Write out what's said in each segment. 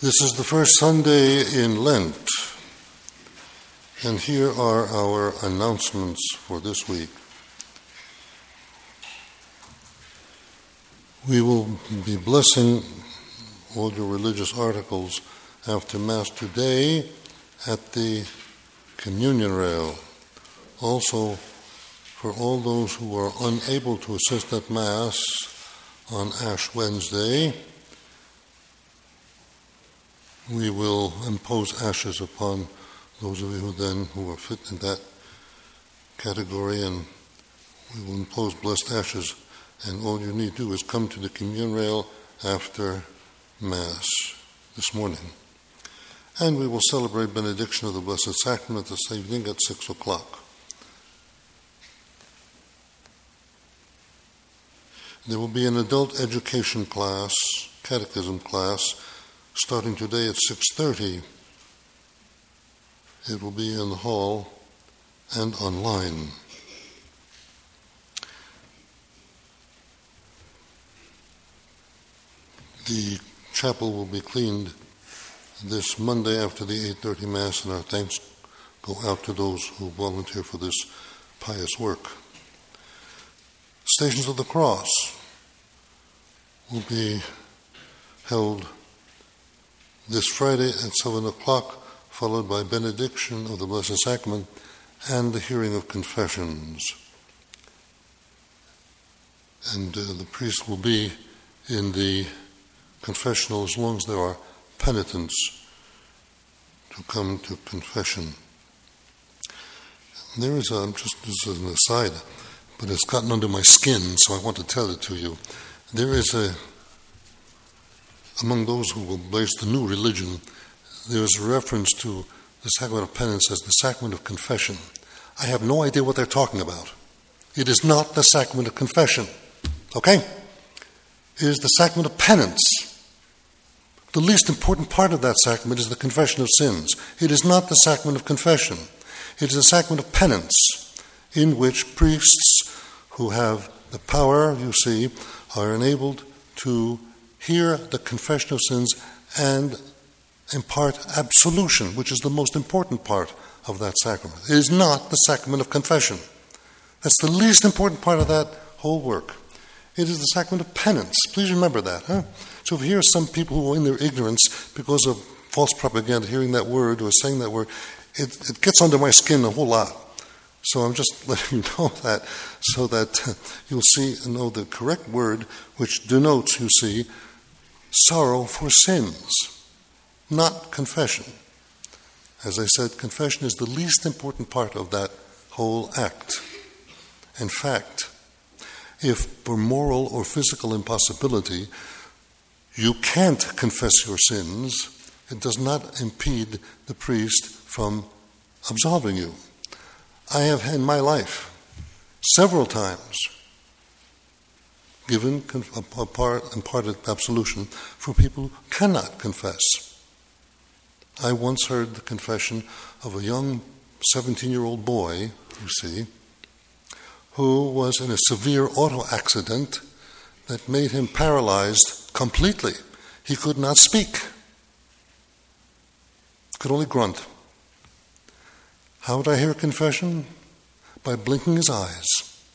This is the first Sunday in Lent, and here are our announcements for this week. We will be blessing all your religious articles after Mass today at the communion rail. Also, for all those who are unable to assist at Mass on Ash Wednesday, we will impose ashes upon those of you who are fit in that category, and we will impose blessed ashes. And all you need to do is come to the communion rail after Mass this morning. And we will celebrate benediction of the Blessed Sacrament this evening at 6 o'clock. There will be an adult education class, catechism class, starting today at 6:30. It will be in the hall and online. The chapel will be cleaned this Monday after the 8:30 Mass, and our thanks go out to those who volunteer for this pious work. Stations of the Cross will be held this Friday at 7 o'clock, followed by benediction of the Blessed Sacrament and the hearing of confessions. And the priest will be in the confessional as long as there are penitents to come to confession. There is this is an aside, but it's gotten under my skin, so I want to tell it to you. There is among those who will embrace the new religion, there is a reference to the sacrament of penance as the sacrament of confession. I have no idea what they're talking about. It is not the sacrament of confession, okay? It is the sacrament of penance. The least important part of that sacrament is the confession of sins. It is not the sacrament of confession. It is the sacrament of penance, in which priests who have the power, you see, are enabled to hear the confession of sins and impart absolution, which is the most important part of that sacrament. It is not the sacrament of confession. That's the least important part of that whole work. It is the sacrament of penance. Please remember that. So if you hear some people who are in their ignorance because of false propaganda, hearing that word or saying that word, it gets under my skin a whole lot. So I'm just letting you know that so that you'll know the correct word, which denotes, you see, sorrow for sins, not confession. As I said, confession is the least important part of that whole act. In fact, if for moral or physical impossibility you can't confess your sins, it does not impede the priest from absolving you. I have in my life several times given imparted absolution for people who cannot confess. I once heard the confession of a young 17-year-old boy, you see, who was in a severe auto accident that made him paralyzed completely. He could not speak, could only grunt. How would I hear confession? By blinking his eyes.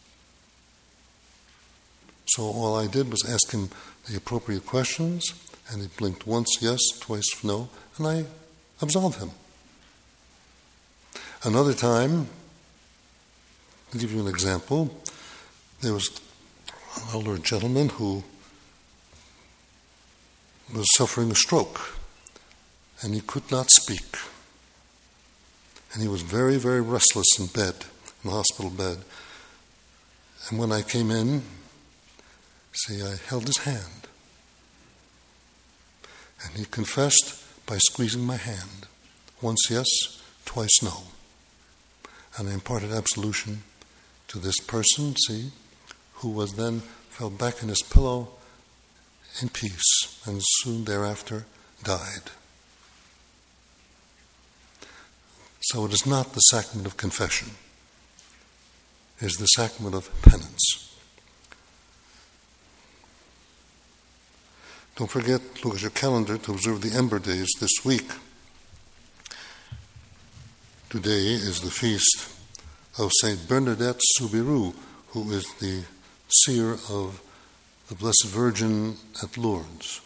So all I did was ask him the appropriate questions, and he blinked once yes, twice no, and I absolved him. Another time, I'll give you an example. There was an elder gentleman who was suffering a stroke, and he could not speak. And he was very, very restless in bed, in the hospital bed. And when I came in, I held his hand. And he confessed by squeezing my hand. Once yes, twice no. And I imparted absolution to this person, who was then fell back in his pillow in peace, and soon thereafter died. So it is not the sacrament of confession. It is the sacrament of penance. Don't forget, look at your calendar to observe the Ember Days this week. Today is the feast of Saint Bernadette Soubirous, who is the seer of the Blessed Virgin at Lourdes.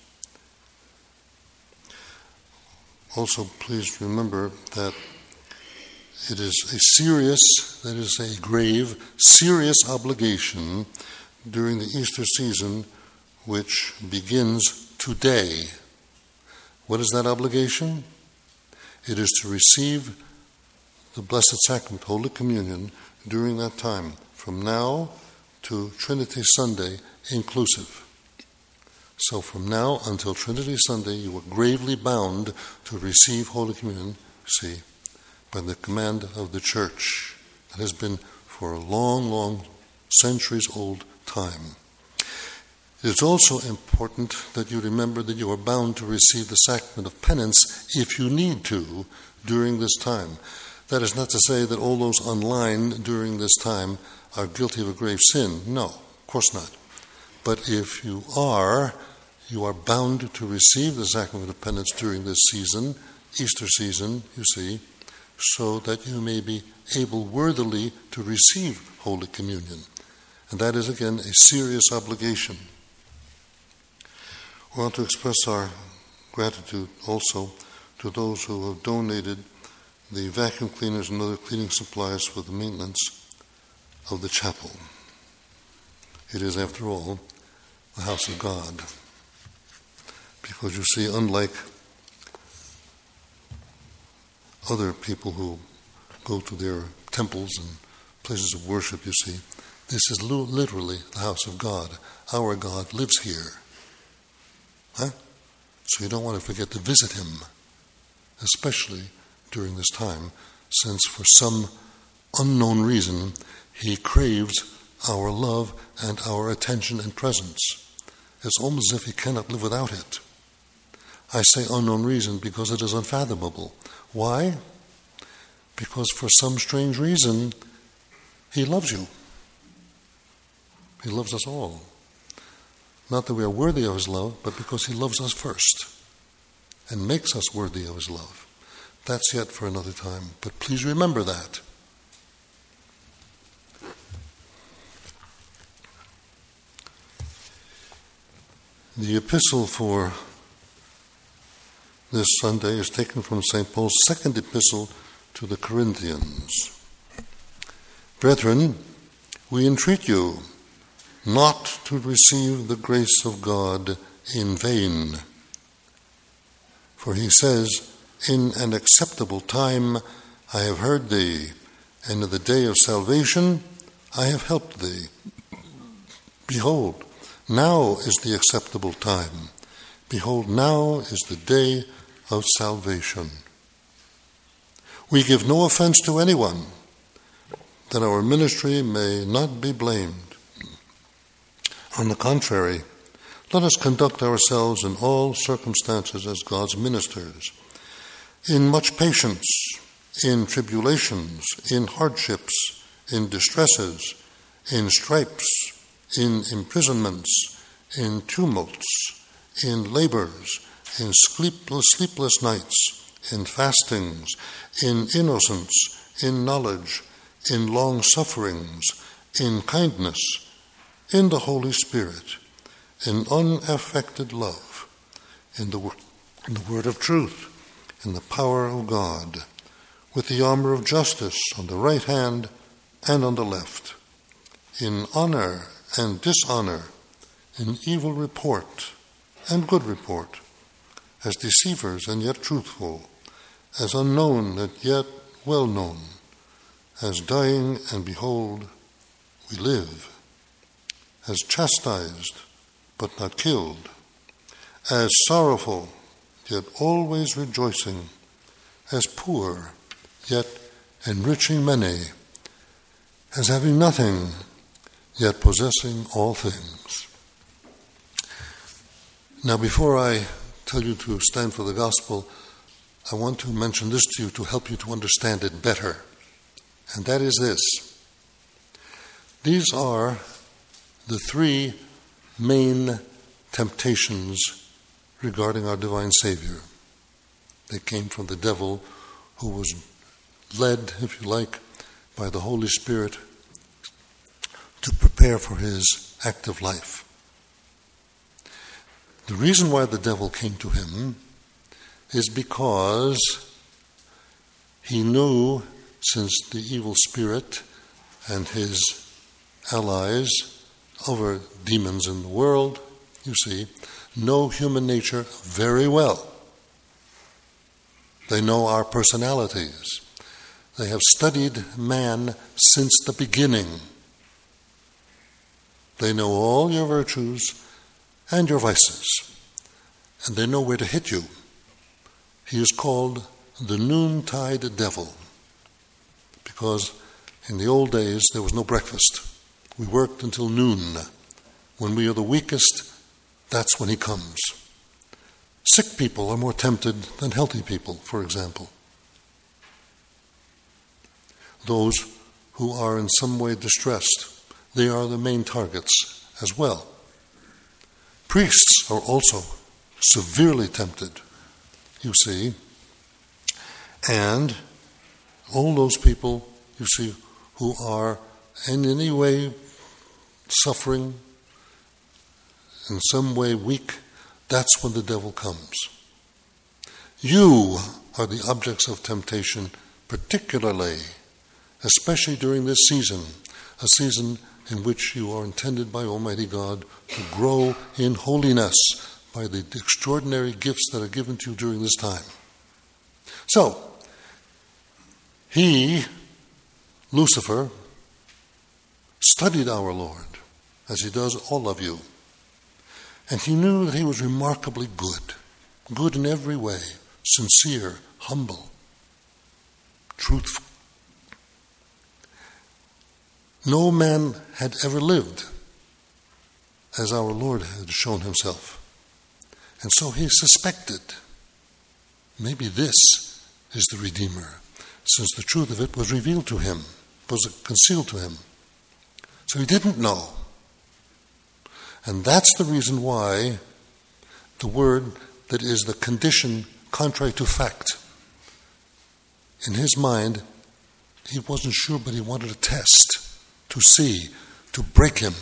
Also, please remember that it is a grave, serious obligation during the Easter season, which begins today. What is that obligation? It is to receive the Blessed Sacrament, Holy Communion, during that time, from now to Trinity Sunday inclusive. So from now until Trinity Sunday, you are gravely bound to receive Holy Communion, see, by the command of the Church. That has been for a long, long, centuries-old time. It is also important that you remember that you are bound to receive the sacrament of penance if you need to during this time. That is not to say that all those online during this time are guilty of a grave sin. No, of course not. But if you are bound to receive the sacrament of penance during this season, Easter season, you see, so that you may be able worthily to receive Holy Communion. And that is, again, a serious obligation. We want to express our gratitude also to those who have donated the vacuum cleaners and other cleaning supplies for the maintenance of the chapel. It is, after all, the house of God. Because you see, unlike other people who go to their temples and places of worship, you see, this is literally the house of God. Our God lives here. Huh? So you don't want to forget to visit him, especially during this time, since for some unknown reason he craves our love and our attention and presence. It's almost as if he cannot live without it. I say unknown reason because it is unfathomable. Why? Because for some strange reason, he loves you. He loves us all. Not that we are worthy of his love, but because he loves us first and makes us worthy of his love. That's yet for another time, but please remember that. The epistle for this Sunday is taken from St. Paul's second epistle to the Corinthians. Brethren, we entreat you not to receive the grace of God in vain. For he says, in an acceptable time I have heard thee, and in the day of salvation I have helped thee. Behold, now is the acceptable time. Behold, now is the day of salvation. We give no offense to anyone, that our ministry may not be blamed. On the contrary, let us conduct ourselves in all circumstances as God's ministers, in much patience, in tribulations, in hardships, in distresses, in stripes, in imprisonments, in tumults, in labors, in sleepless nights, in fastings, in innocence, in knowledge, in long sufferings, in kindness, in the Holy Spirit, in unaffected love, in the word of truth, in the power of God, with the armor of justice on the right hand and on the left, in honor and dishonor, in evil report and good report, as deceivers and yet truthful, as unknown and yet well known, as dying and behold, we live, as chastised but not killed, as sorrowful yet always rejoicing, as poor yet enriching many, as having nothing yet possessing all things. Now, before I tell you to stand for the gospel, I want to mention this to you to help you to understand it better. And that is this. These are the three main temptations regarding our divine Savior. They came from the devil, who was led, if you like, by the Holy Spirit to prepare for his active life. The reason why the devil came to him is because he knew, since the evil spirit and his allies, other demons in the world, you see, know human nature very well. They know our personalities. They have studied man since the beginning. They know all your virtues and your vices, and they know where to hit you. He is called the noontide devil, because in the old days there was no breakfast. We worked until noon. When we are the weakest, that's when he comes. Sick people are more tempted than healthy people, for example. Those who are in some way distressed, they are the main targets as well. Priests are also severely tempted, you see. And all those people, you see, who are in any way suffering, in some way weak, that's when the devil comes. You are the objects of temptation, particularly, especially during this season, a season in which you are intended by Almighty God to grow in holiness by the extraordinary gifts that are given to you during this time. So, he, Lucifer, studied our Lord, as he does all of you. And he knew that he was remarkably good in every way, sincere, humble, truthful. No man had ever lived as our Lord had shown himself. And so he suspected, maybe this is the Redeemer, since the truth of it was revealed to him, was concealed to him. So he didn't know. And that's the reason why the word that is the condition contrary to fact, in his mind, he wasn't sure, but he wanted a test to see, to break him.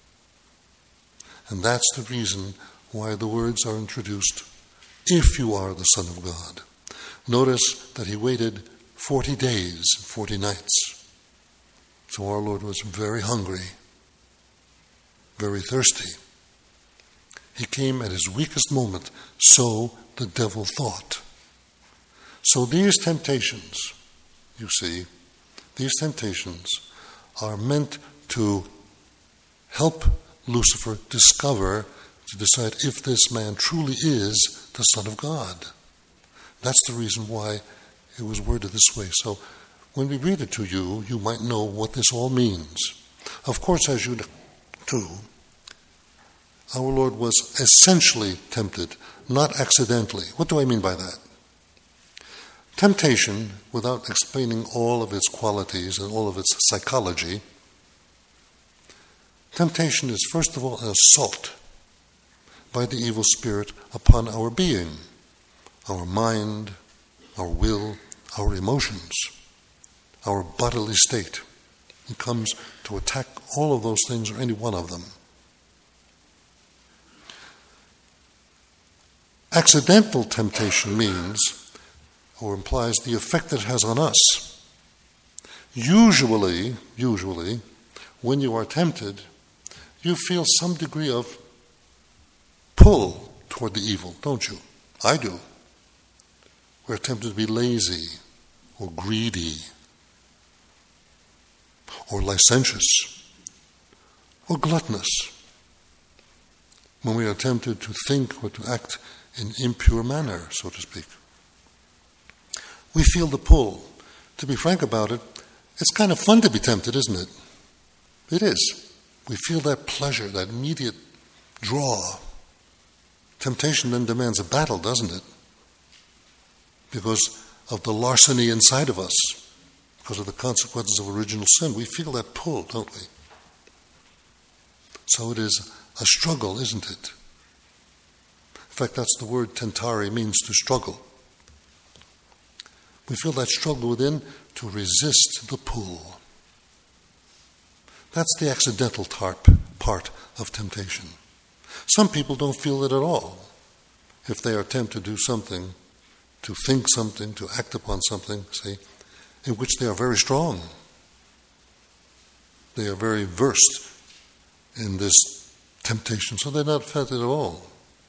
And that's the reason why the words are introduced, if you are the Son of God. Notice that he waited 40 days, 40 nights. So our Lord was very hungry, very thirsty. He came at his weakest moment, so the devil thought. So these temptations, you see, these temptations are meant to help Lucifer discover, to decide if this man truly is the Son of God. That's the reason why it was worded this way. So when we read it to you, you might know what this all means. Of course, as you do, our Lord was essentially tempted, not accidentally. What do I mean by that? Temptation, without explaining all of its qualities and all of its psychology, temptation is first of all an assault by the evil spirit upon our being, our mind, our will, our emotions, our bodily state. It comes to attack all of those things or any one of them. Accidental temptation means, or implies, the effect that it has on us. Usually, when you are tempted, you feel some degree of pull toward the evil, don't you? I do. We're tempted to be lazy, or greedy, or licentious, or gluttonous. When we are tempted to think or to act in impure manner, so to speak. We feel the pull. To be frank about it, it's kind of fun to be tempted, isn't it? It is. We feel that pleasure, that immediate draw. Temptation then demands a battle, doesn't it? Because of the larceny inside of us, because of the consequences of original sin. We feel that pull, don't we? So it is a struggle, isn't it? In fact, that's the word tentare means to struggle. We feel that struggle within to resist the pull. That's the accidental part of temptation. Some people don't feel it at all. If they are tempted to do something, to think something, to act upon something, say, in which they are very strong. They are very versed in this temptation, so they're not affected at all.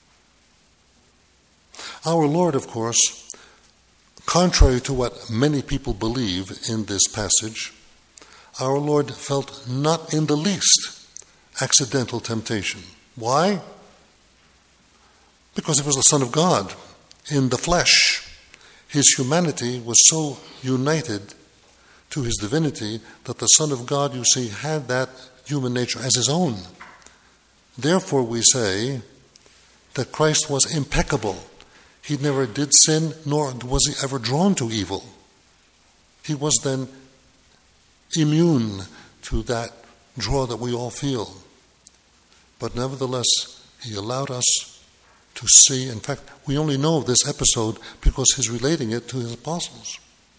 Our Lord, of course, contrary to what many people believe in this passage, our Lord felt not in the least accidental temptation. Why? Because he was the Son of God in the flesh. His humanity was so united to his divinity that the Son of God, you see, had that human nature as his own. Therefore, we say that Christ was impeccable. He never did sin, nor was he ever drawn to evil. He was then immune to that draw that we all feel. But nevertheless, he allowed us to see. In fact, we only know this episode because he's relating it to his apostles.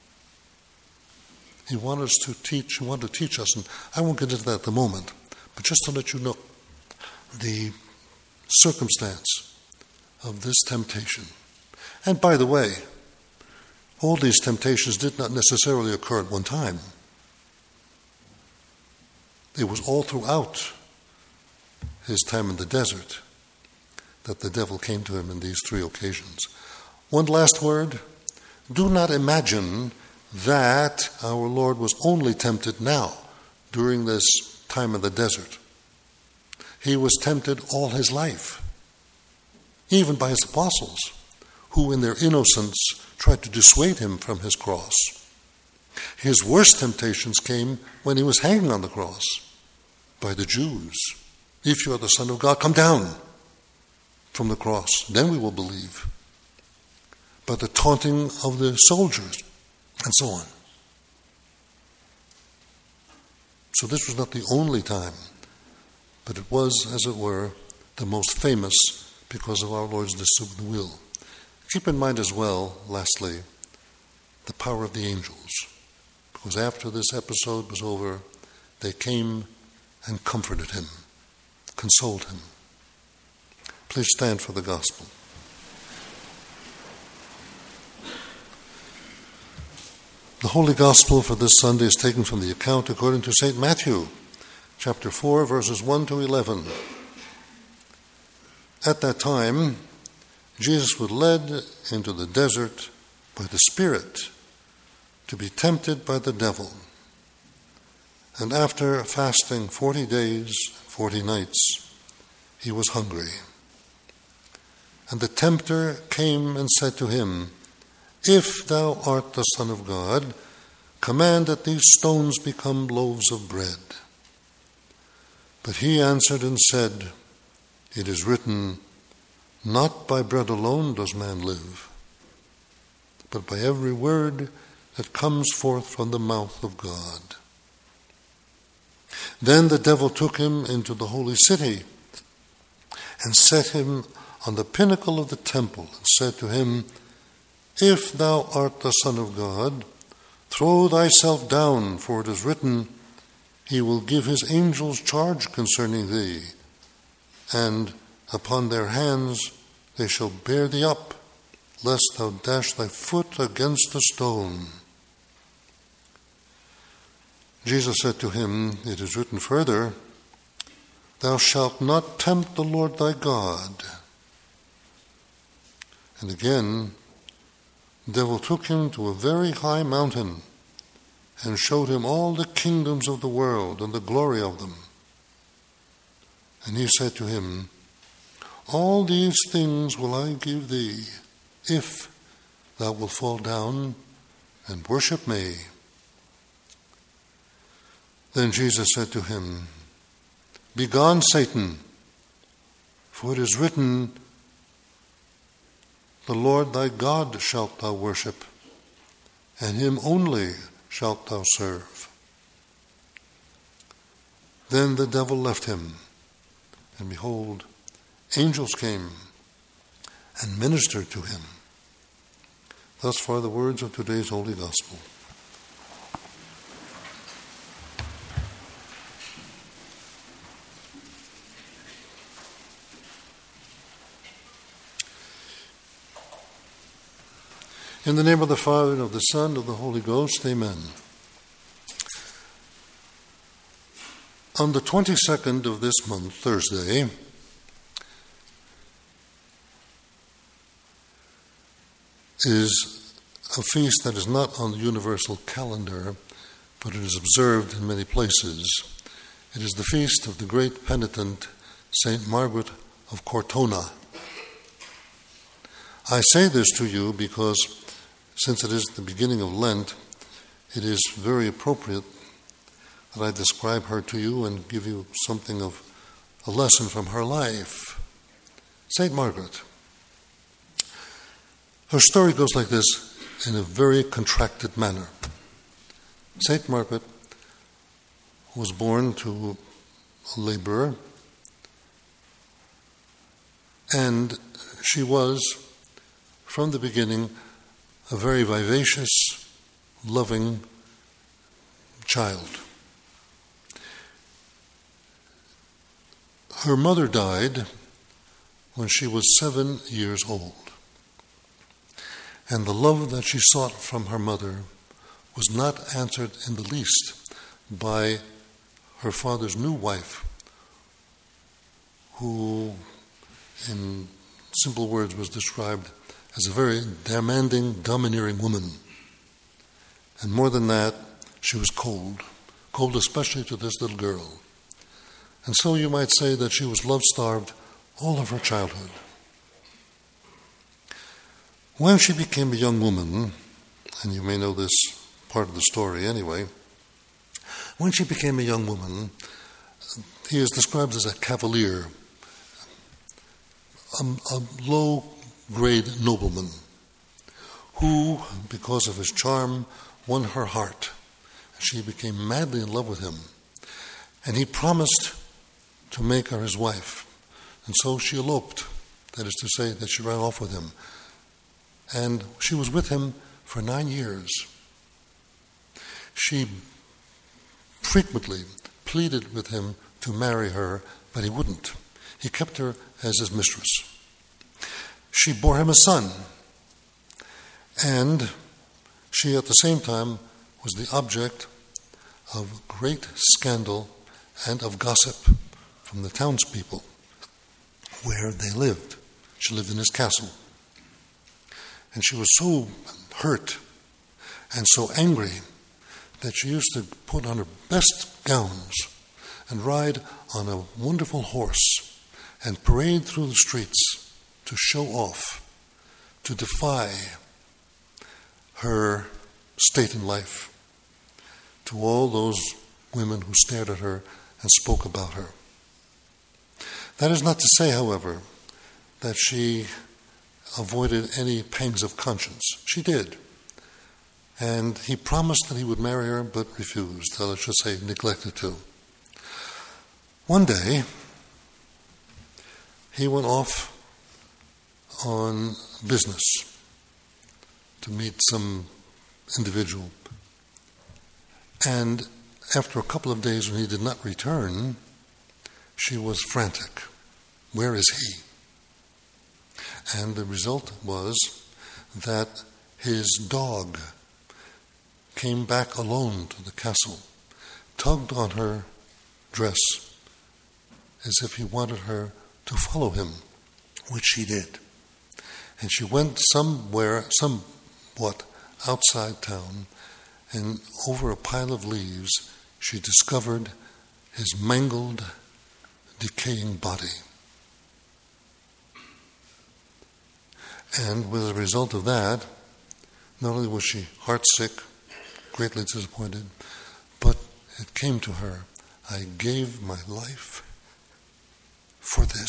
He wanted to teach us, and I won't get into that at the moment, but just to let you know the circumstance of this temptation. And by the way, all these temptations did not necessarily occur at one time. It was all throughout his time in the desert that the devil came to him in these three occasions. One last word. Do not imagine that our Lord was only tempted now during this time in the desert. He was tempted all his life, even by his apostles, who in their innocence tried to dissuade him from his cross. His worst temptations came when he was hanging on the cross by the Jews. If you are the Son of God, come down from the cross, then we will believe. But the taunting of the soldiers, and so on. So this was not the only time, but it was, as it were, the most famous because of our Lord's disciplined will. Keep in mind as well, lastly, the power of the angels. Because after this episode was over, they came and comforted him, consoled him. Please stand for the gospel. The Holy Gospel for this Sunday is taken from the account according to St. Matthew, chapter 4, verses 1 to 11. At that time, Jesus was led into the desert by the Spirit to be tempted by the devil. And after fasting 40 days, 40 nights, he was hungry. And the tempter came and said to him, If thou art the Son of God, command that these stones become loaves of bread. But he answered and said, It is written, Not by bread alone does man live, but by every word that comes forth from the mouth of God. Then the devil took him into the holy city and set him on the pinnacle of the temple and said to him, If thou art the Son of God, throw thyself down, for it is written, He will give his angels charge concerning thee, and upon their hands they shall bear thee up, lest thou dash thy foot against a stone. Jesus said to him, It is written further, Thou shalt not tempt the Lord thy God. And again, the devil took him to a very high mountain and showed him all the kingdoms of the world and the glory of them. And he said to him, All these things will I give thee, if thou wilt fall down and worship me. Then Jesus said to him, Begone, Satan, for it is written, The Lord thy God shalt thou worship, and him only shalt thou serve. Then the devil left him, and behold, angels came and ministered to him. Thus far the words of today's Holy Gospel. In the name of the Father, and of the Son, and of the Holy Ghost, amen. On the 22nd of this month, Thursday, is a feast that is not on the universal calendar, but it is observed in many places. It is the feast of the great penitent Saint Margaret of Cortona. I say this to you because since it is the beginning of Lent, it is very appropriate that I describe her to you and give you something of a lesson from her life. Saint Margaret. Her story goes like this in a very contracted manner. Saint Margaret was born to a laborer, and she was, from the beginning, a very vivacious, loving child. Her mother died when she was 7 years old, and the love that she sought from her mother was not answered in the least by her father's new wife, who, in simple words, was described as a very demanding, domineering woman. And more than that, she was cold especially to this little girl. And so you might say that she was love-starved all of her childhood. When she became a young woman, and you may know this part of the story anyway, when she became a young woman, he is described as a cavalier, a low-grade nobleman, who, because of his charm, won her heart. She became madly in love with him, and he promised to make her his wife. And so she eloped, that is to say, that she ran off with him. And she was with him for 9 years. She frequently pleaded with him to marry her, but he wouldn't. He kept her as his mistress. She bore him a son, and she at the same time was the object of great scandal and of gossip from the townspeople where they lived. She lived in his castle. And she was so hurt and so angry that she used to put on her best gowns and ride on a wonderful horse and parade through the streets to show off, to defy her state in life to all those women who stared at her and spoke about her. That is not to say, however, that she avoided any pangs of conscience. She did. And he promised that he would marry her, but refused, or I should say neglected to. One day, he went off on business to meet some individual. And after a couple of days when he did not return, she was frantic. Where is he? And the result was that his dog came back alone to the castle, tugged on her dress as if he wanted her to follow him, which she did. And she went somewhat outside town, and over a pile of leaves, she discovered his mangled, decaying body. And with the result of that, not only was she heartsick, greatly disappointed, but it came to her, I gave my life for this.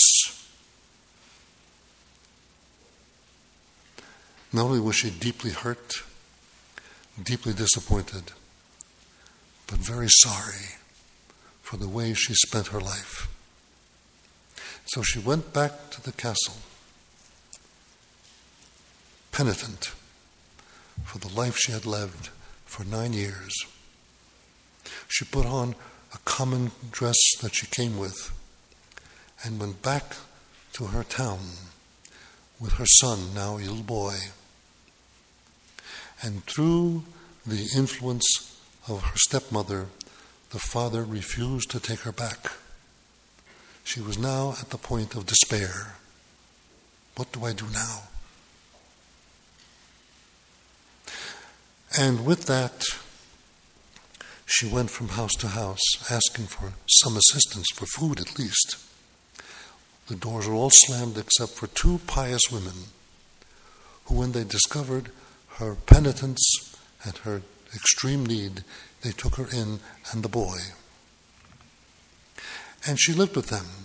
Not only was she deeply hurt, deeply disappointed, but very sorry for the way she spent her life. So she went back to the castle, penitent for the life she had lived for 9 years. She put on a common dress that she came with and went back to her town with her son, now a little boy. And through the influence of her stepmother, the father refused to take her back. She was now at the point of despair. What do I do now? And with that, she went from house to house, asking for some assistance, for food at least. The doors were all slammed except for 2 pious women, who, when they discovered her penitence and her extreme need, they took her in and the boy. And she lived with them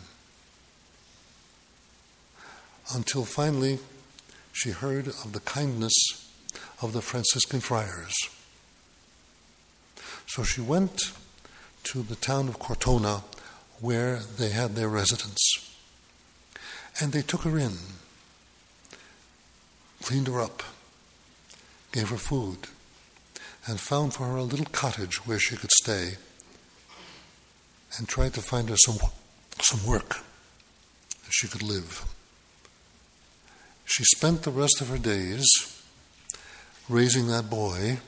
until finally she heard of the kindness of the Franciscan friars. So she went to the town of Cortona, where they had their residence. And they took her in, cleaned her up, gave her food, and found for her a little cottage where she could stay, and tried to find her some work that she could live. She spent the rest of her days raising that boy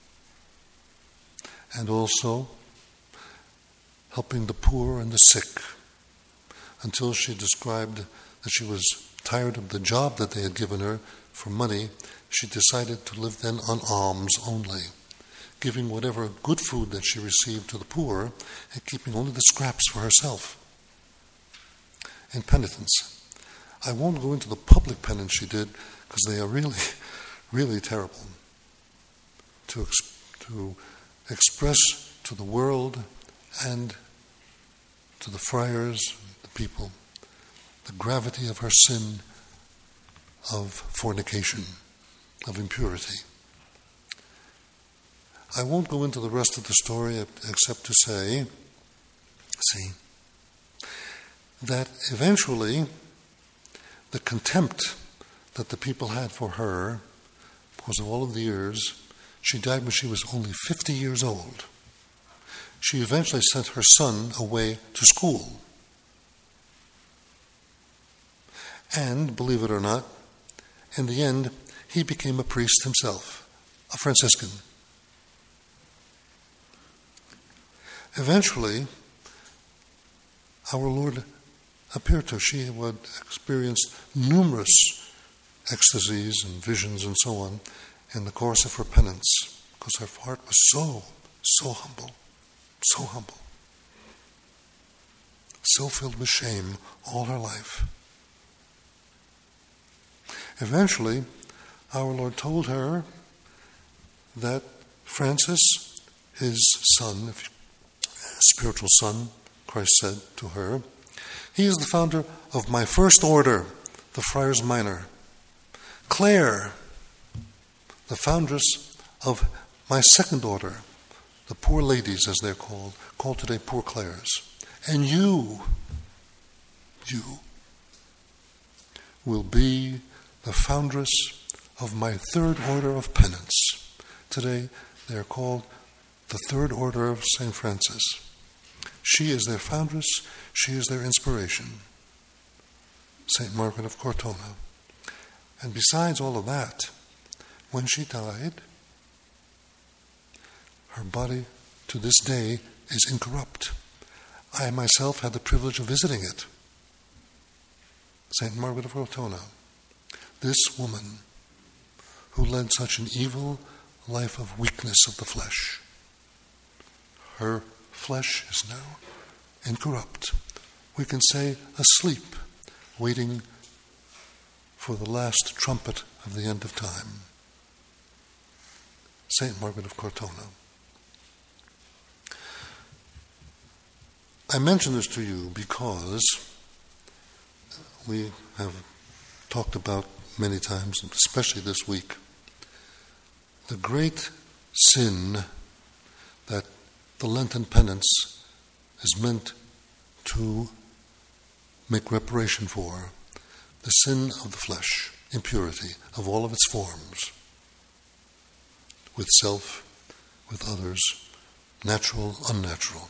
and also helping the poor and the sick, until she described that she was tired of the job that they had given her for money. She decided to live then on alms only, giving whatever good food that she received to the poor and keeping only the scraps for herself. In penitence. I won't go into the public penance she did, because they are really, really terrible. To express to the world and to the friars, the people, the gravity of her sin of fornication, of impurity. I won't go into the rest of the story except to say, that eventually the contempt that the people had for her, because of all of the years, she died when she was only 50 years old. She eventually sent her son away to school. And, believe it or not, in the end, he became a priest himself, a Franciscan. Eventually, our Lord appeared to her. She had experienced numerous ecstasies and visions and so on in the course of her penance, because her heart was so humble, so filled with shame all her life. Eventually, our Lord told her that Francis, his son, spiritual son, Christ said to her, he is the founder of my first order, the Friars Minor. Clare, the foundress of my second order, the Poor Ladies as they're called today Poor Clares. And you will be the foundress of my third order of penance. Today they are called the Third Order of St. Francis. She is their foundress, she is their inspiration, St. Margaret of Cortona. And besides all of that, when she died, her body to this day is incorrupt. I myself had the privilege of visiting it. St. Margaret of Cortona, this woman who led such an evil life of weakness of the flesh, her flesh is now incorrupt. We can say asleep, waiting for the last trumpet of the end of time. St. Margaret of Cortona. I mention this to you because we have talked about many times, especially this week, the great sin that the Lenten penance is meant to make reparation for, the sin of the flesh. impurity of all of its forms, with self, with others, natural, unnatural.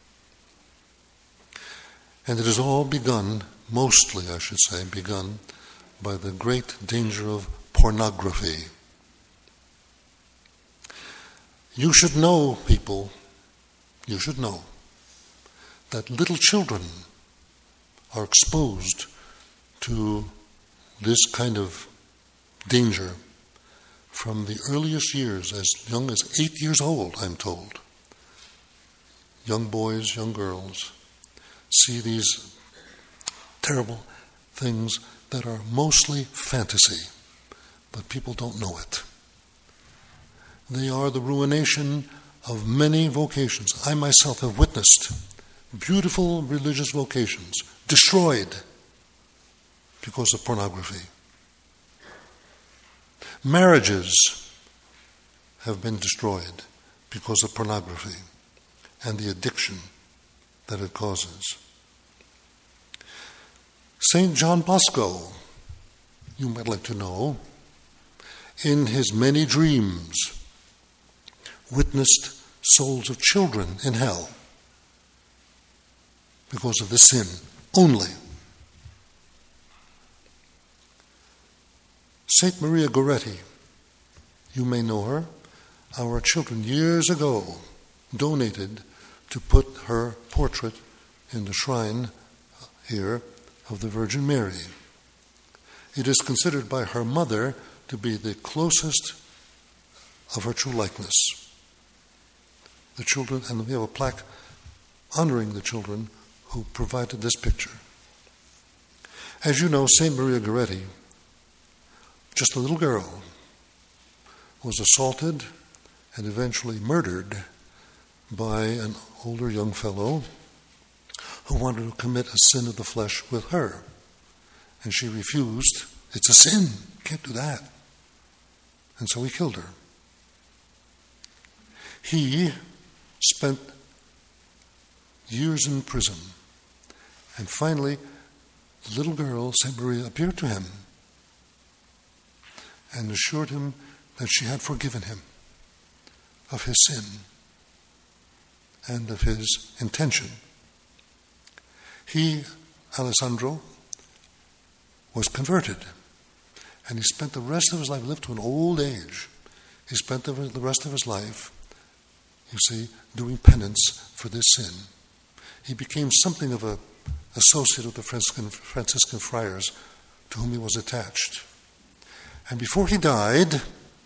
And it has all begun, mostly I should say, begun by the great danger of pornography. You should know, people, you should know that little children are exposed to this kind of danger from the earliest years, as young as 8 years old, I'm told. Young boys, young girls see these terrible things that are mostly fantasy, but people don't know it. They are the ruination of many vocations. I myself have witnessed beautiful religious vocations destroyed because of pornography. Marriages have been destroyed because of pornography and the addiction that it causes. St. John Bosco, you might like to know, in his many dreams, witnessed souls of children in hell because of this sin only. St. Maria Goretti, you may know her. Our children years ago donated to put her portrait in the shrine here of the Virgin Mary. It is considered by her mother to be the closest of her true likeness. The children, and we have a plaque honoring the children who provided this picture. As you know, St. Maria Goretti, just a little girl, was assaulted and eventually murdered by an older young fellow who wanted to commit a sin of the flesh with her. And she refused. It's a sin. Can't do that. And so he killed her. He spent years in prison. And finally, the little girl, St. Maria, appeared to him and assured him that she had forgiven him of his sin and of his intention. He, Alessandro, was converted, and he spent the rest of his life, lived to an old age. He spent the rest of his life, you see, doing penance for this sin. He became something of an associate of the Franciscan friars to whom he was attached. And before he died,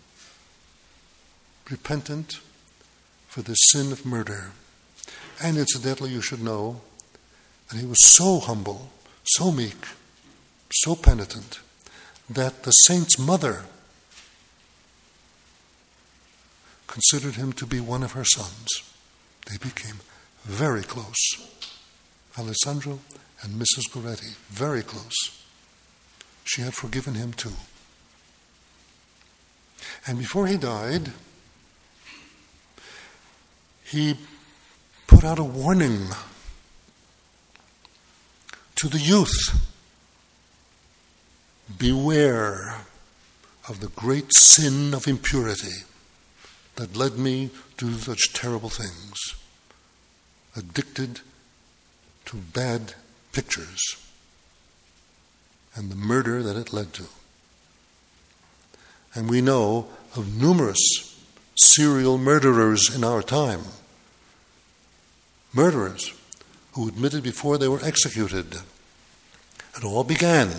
repentant for the sin of murder. And incidentally, you should know that he was so humble, so meek, so penitent, that the saint's mother considered him to be one of her sons. They became very close. Alessandro and Mrs. Goretti, very close. She had forgiven him too. And before he died, he put out a warning to the youth. Beware of the great sin of impurity that led me to such terrible things. Addicted to bad pictures and the murder that it led to. And we know of numerous serial murderers in our time. Murderers who admitted before they were executed. It all began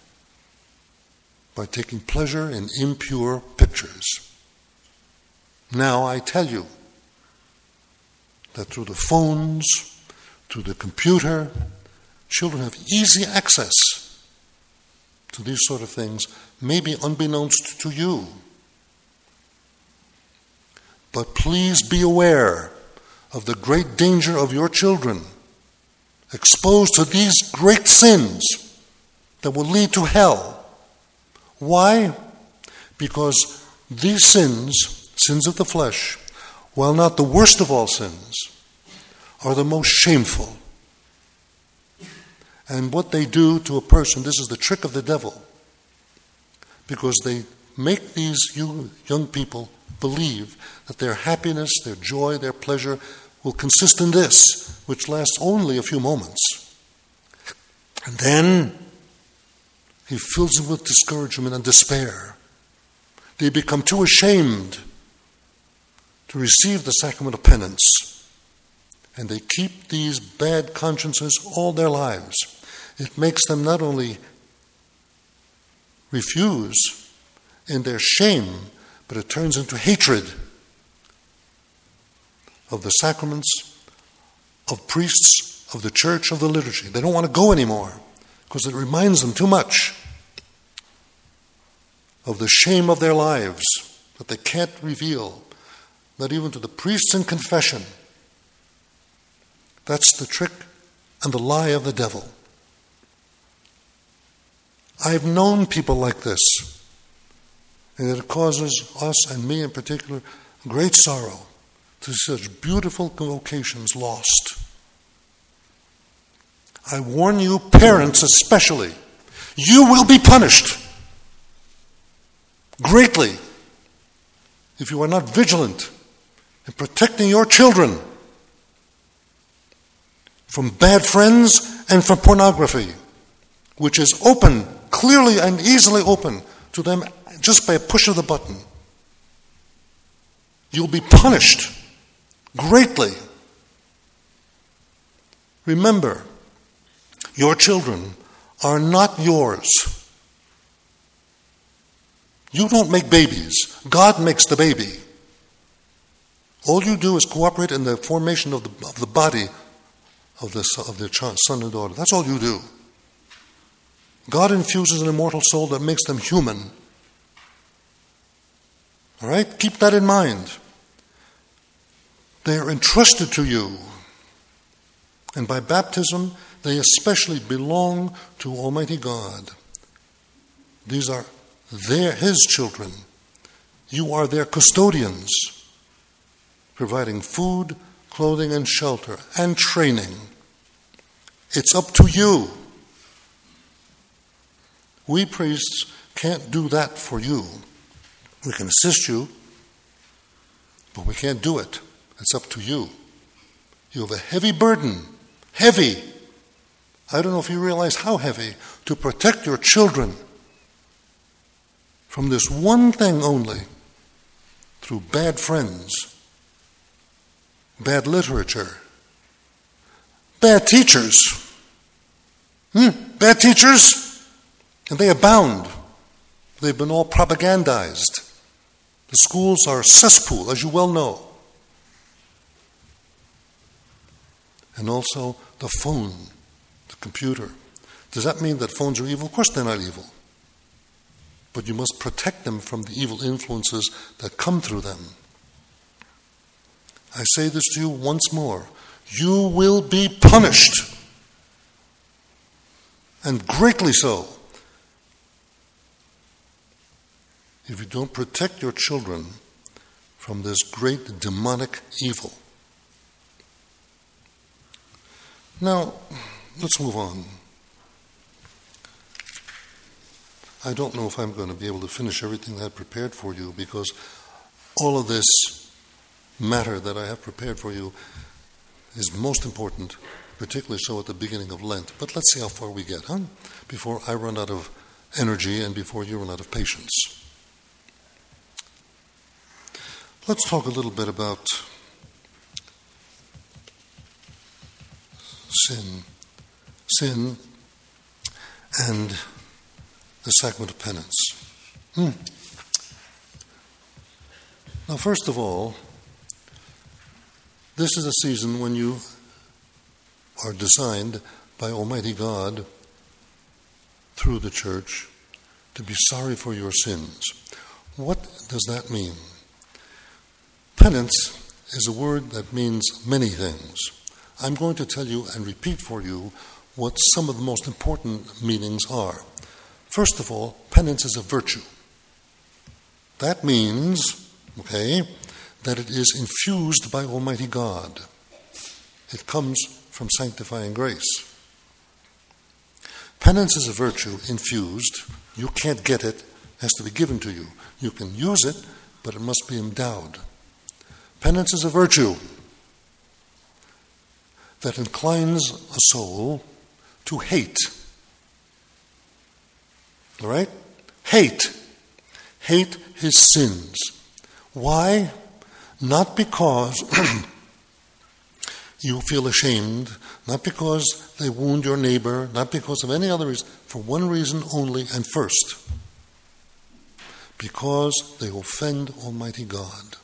by taking pleasure in impure pictures. Now I tell you that through the phones, through the computer, children have easy access to these sort of things, maybe unbeknownst to you. But please be aware of the great danger of your children exposed to these great sins that will lead to hell. Why? Because these sins, sins of the flesh, while not the worst of all sins, are the most shameful. And what they do to a person, this is the trick of the devil. because they make these young people believe that their happiness, their joy, their pleasure will consist in this, which lasts only a few moments. And then he fills them with discouragement and despair. They become too ashamed to receive the sacrament of penance. And they keep these bad consciences all their lives. It makes them not only refuse in their shame, but it turns into hatred of the sacraments, of priests, of the church, of the liturgy. They don't want to go anymore because it reminds them too much of the shame of their lives that they can't reveal, not even to the priests in confession. That's the trick and the lie of the devil. I've known people like this, and it causes us, and me in particular, great sorrow to see such beautiful vocations lost. I warn you, parents especially, you will be punished greatly if you are not vigilant in protecting your children from bad friends and from pornography, which is open, clearly and easily open to them just by a push of the button. You'll be punished greatly. Remember, your children are not yours. You don't make babies. God makes the baby. All you do is cooperate in the formation of the body of the son and daughter. That's all you do. God infuses an immortal soul that makes them human. All right? Keep that in mind. They are entrusted to you. And by baptism, they especially belong to Almighty God. These are His children. You are their custodians, providing food, clothing, and shelter, and training. It's up to you. We priests can't do that for you. We can assist you, but we can't do it. It's up to you. You have a heavy burden. Heavy. I don't know if you realize how heavy, to protect your children from this one thing only, through bad friends, bad literature, bad teachers. Bad teachers, and they abound. They've been all propagandized. The schools are a cesspool, as you well know. And also the phone, the computer. Does that mean that phones are evil? Of course they're not evil. But you must protect them from the evil influences that come through them. I say this to you once more. You will be punished. And greatly so. If you don't protect your children from this great demonic evil. Now, let's move on. I don't know if I'm going to be able to finish everything I have prepared for you, because all of this matter that I have prepared for you is most important, particularly so at the beginning of Lent. But let's see how far we get, before I run out of energy and before you run out of patience. Let's talk a little bit about sin and the sacrament of penance. Now, first of all, this is a season when you are designed by Almighty God through the church to be sorry for your sins. What does that mean? Penance is a word that means many things. I'm going to tell you and repeat for you what some of the most important meanings are. First of all, penance is a virtue. That means, that it is infused by Almighty God. It comes from sanctifying grace. Penance is a virtue infused. You can't get it has to be given to you. You can use it, but it must be endowed. Penance is a virtue that inclines a soul to hate. All right? Hate. Hate his sins. Why? Not because you feel ashamed, not because they wound your neighbor, not because of any other reason, for one reason only and first. Because they offend Almighty God,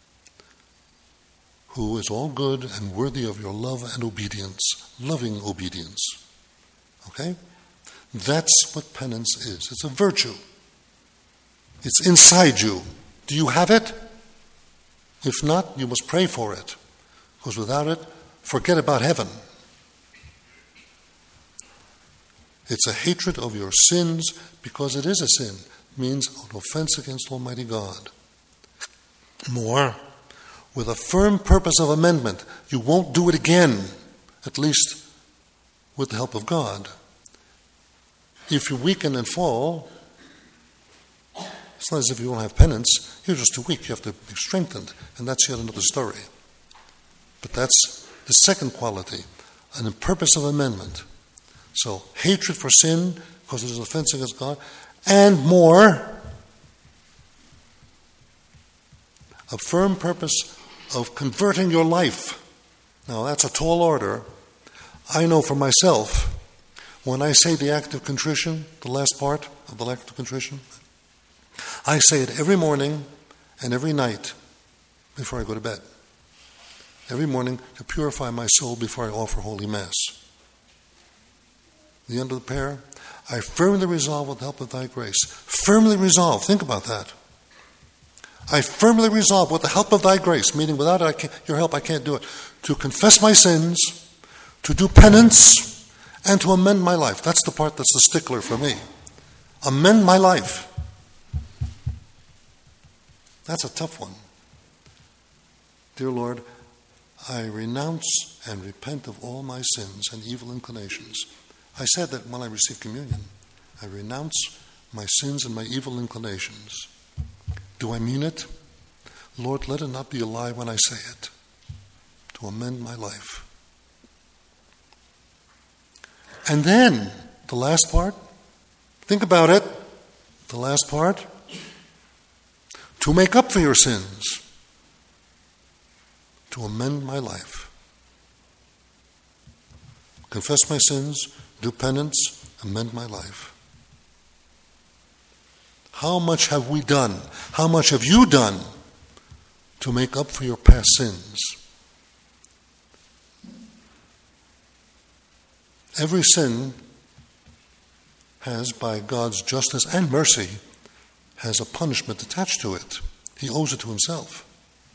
who is all good and worthy of your love and obedience, loving obedience. Okay? That's what penance is. It's a virtue. It's inside you. Do you have it? If not, you must pray for it. Because without it, forget about heaven. It's a hatred of your sins because it is a sin. It means an offense against Almighty God. More, with a firm purpose of amendment, you won't do it again, at least with the help of God. If you weaken and fall, it's not as if you don't have penance. You're just too weak. You have to be strengthened. And that's yet another story. But that's the second quality, a purpose of amendment. So, hatred for sin, because it is an offense against God, and more, a firm purpose of converting your life. Now, that's a tall order. I know for myself, when I say the act of contrition, the last part of the act of contrition, I say it every morning and every night before I go to bed. Every morning to purify my soul before I offer Holy Mass. The end of the prayer, I firmly resolve with the help of thy grace. Firmly resolve, think about that. I firmly resolve with the help of thy grace, meaning without your help I can't do it, to confess my sins, to do penance, and to amend my life. That's the part that's the stickler for me. Amend my life. That's a tough one. Dear Lord, I renounce and repent of all my sins and evil inclinations. I said that when I received communion. I renounce my sins and my evil inclinations. Do I mean it? Lord, let it not be a lie when I say it. To amend my life. And then, the last part, think about it. The last part, to make up for your sins. To amend my life. Confess my sins, do penance, amend my life. How much have we done? How much have you done to make up for your past sins? Every sin has, by God's justice and mercy, has a punishment attached to it. He owes it to himself.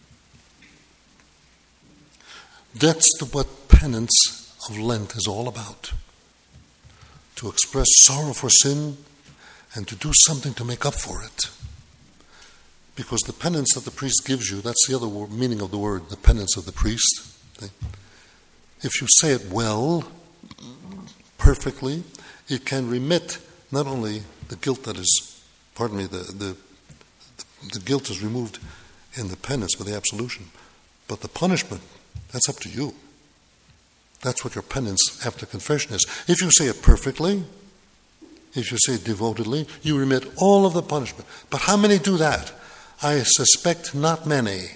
That's what penance of Lent is all about. To express sorrow for sin and to do something to make up for it. Because the penance that the priest gives you, that's the other meaning of the word, the penance of the priest. If you say it well, perfectly, it can remit not only the guilt that is, the guilt is removed in the penance by the absolution, but the punishment, that's up to you. That's what your penance after confession is. If you say it perfectly, if you say it devotedly, you remit all of the punishment. But how many do that? I suspect not many.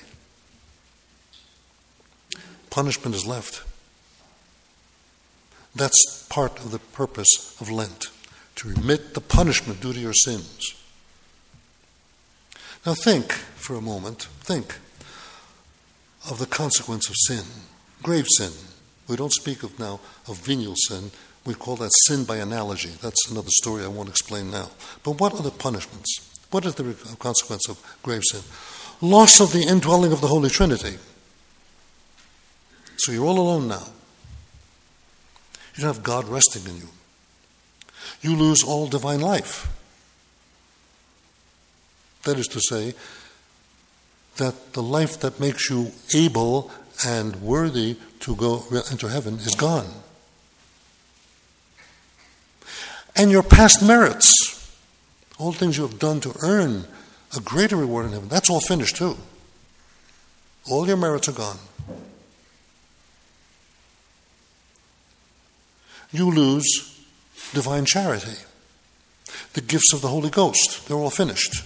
Punishment is left. That's part of the purpose of Lent, to remit the punishment due to your sins. Now think for a moment, think of the consequence of sin, grave sin. We don't speak of now of venial sin. We call that sin by analogy. That's another story I won't explain now. But what are the punishments? What is the consequence of grave sin? Loss of the indwelling of the Holy Trinity. So you're all alone now. You don't have God resting in you. You lose all divine life. That is to say, that the life that makes you able and worthy to go into heaven is gone. And your past merits, all the things you have done to earn a greater reward in heaven, that's all finished too. All your merits are gone. You lose divine charity. The gifts of the Holy Ghost, they're all finished.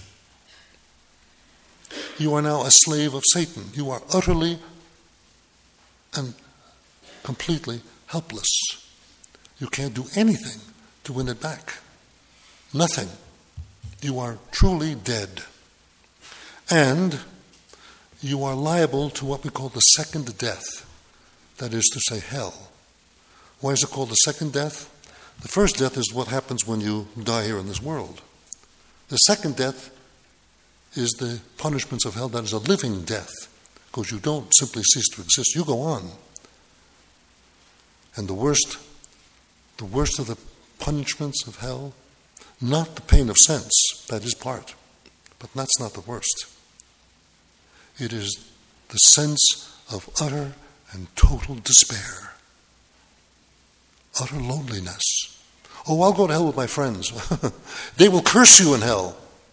You are now a slave of Satan. You are utterly and completely helpless. You can't do anything to win it back. Nothing. You are truly dead. And you are liable to what we call the second death. That is to say, hell. Why is it called the second death? The first death is what happens when you die here in this world. The second death is the punishments of hell. That is a living death, because you don't simply cease to exist. You go on. And the worst of the punishments of hell, not the pain of sense, that is part, but that's not the worst. It is the sense of utter and total despair, utter loneliness. Oh, I'll go to hell with my friends. They will curse you in hell.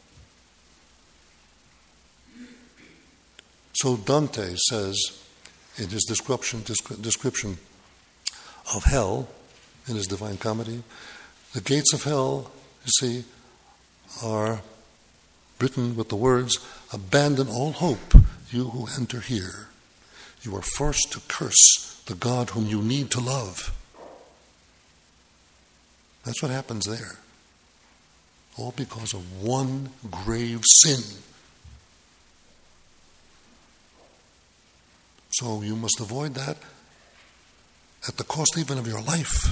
So Dante says in his description of hell, in his Divine Comedy, the gates of hell, you see, are written with the words, "Abandon all hope, you who enter here. You are forced to curse the God whom you need to love." That's what happens there. All because of one grave sin. So you must avoid that at the cost even of your life.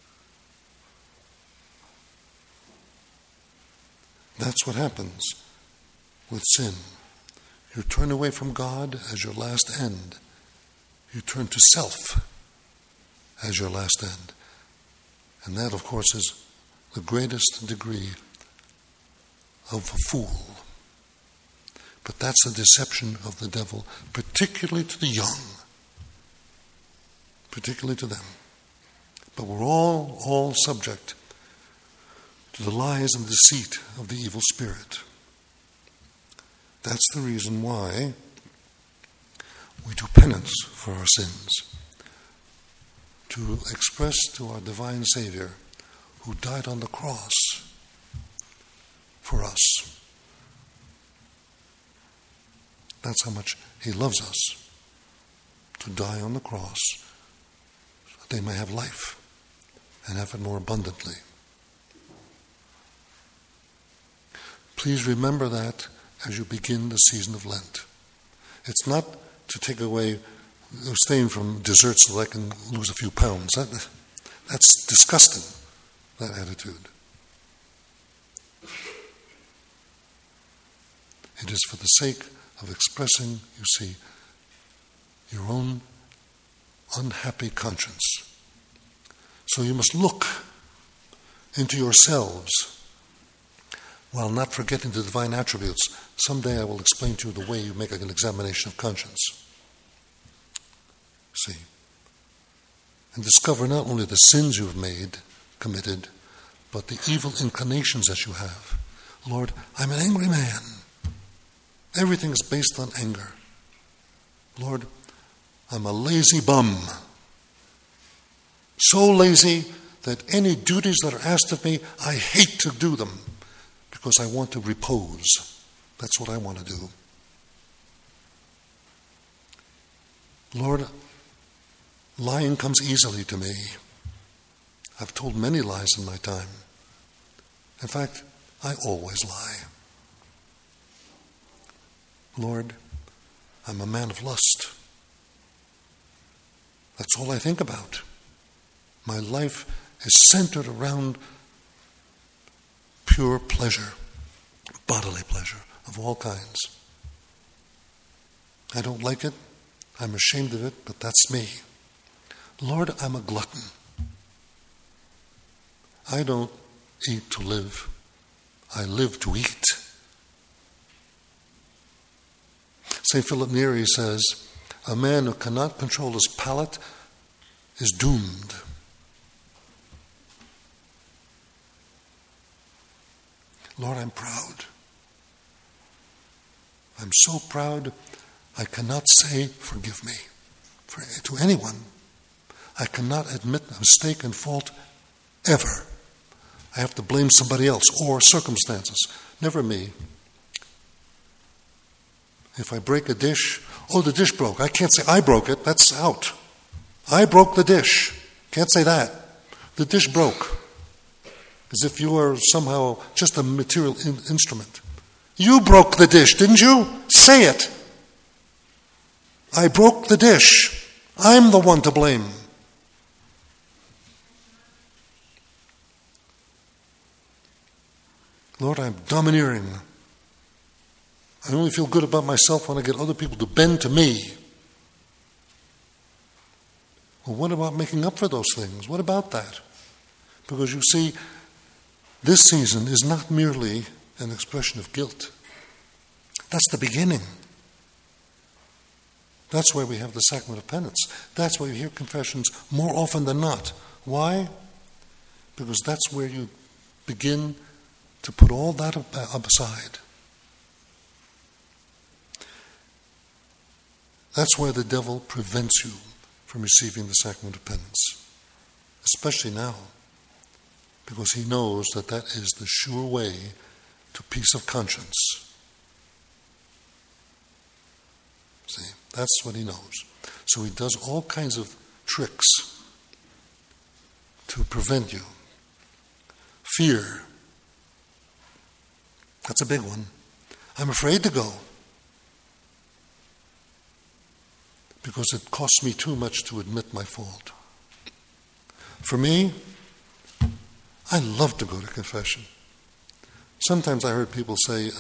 That's what happens with sin. You turn away from God as your last end. You turn to self as your last end. And that, of course, is the greatest degree of a fool. But that's the deception of the devil, particularly to the young. Particularly to them. But we're all subject to the lies and deceit of the evil spirit. That's the reason why we do penance for our sins. To express to our divine Savior, who died on the cross for us. That's how much he loves us, to die on the cross so that they may have life and have it more abundantly. Please remember that as you begin the season of Lent. It's not to take away, abstain from desserts so that I can lose a few pounds. That's disgusting, that attitude. It is for the sake of expressing, you see, your own unhappy conscience. So you must look into yourselves while not forgetting the divine attributes. Someday I will explain to you the way you make an examination of conscience. See? And discover not only the sins you've committed, but the evil inclinations that you have. Lord, I'm an angry man. Everything is based on anger. Lord, I'm a lazy bum. So lazy that any duties that are asked of me, I hate to do them because I want to repose. That's what I want to do. Lord, lying comes easily to me. I've told many lies in my time. In fact, I always lie. Lord, I'm a man of lust. That's all I think about. My life is centered around pure pleasure, bodily pleasure of all kinds. I don't like it. I'm ashamed of it, but that's me. Lord, I'm a glutton. I don't eat to live. I live to eat. St. Philip Neri says, a man who cannot control his palate is doomed. Lord, I'm proud. I'm so proud I cannot say, forgive me, to anyone. I cannot admit a mistake and fault ever. I have to blame somebody else or circumstances, never me. If I break a dish, the dish broke. I can't say I broke it. That's out. I broke the dish. Can't say that. The dish broke. As if you are somehow just a material instrument. You broke the dish, didn't you? Say it. I broke the dish. I'm the one to blame. Lord, I'm domineering. I only feel good about myself when I get other people to bend to me. Well, what about making up for those things? What about that? Because you see, this season is not merely an expression of guilt. That's the beginning. That's why we have the sacrament of penance. That's why you hear confessions more often than not. Why? Because that's where you begin to put all that aside. That's why the devil prevents you from receiving the sacrament of penance, especially now, because he knows that that is the sure way to peace of conscience. See, that's what he knows. So he does all kinds of tricks to prevent you. Fear. That's a big one. I'm afraid to go because it costs me too much to admit my fault. For me, I love to go to confession. Sometimes I heard people say,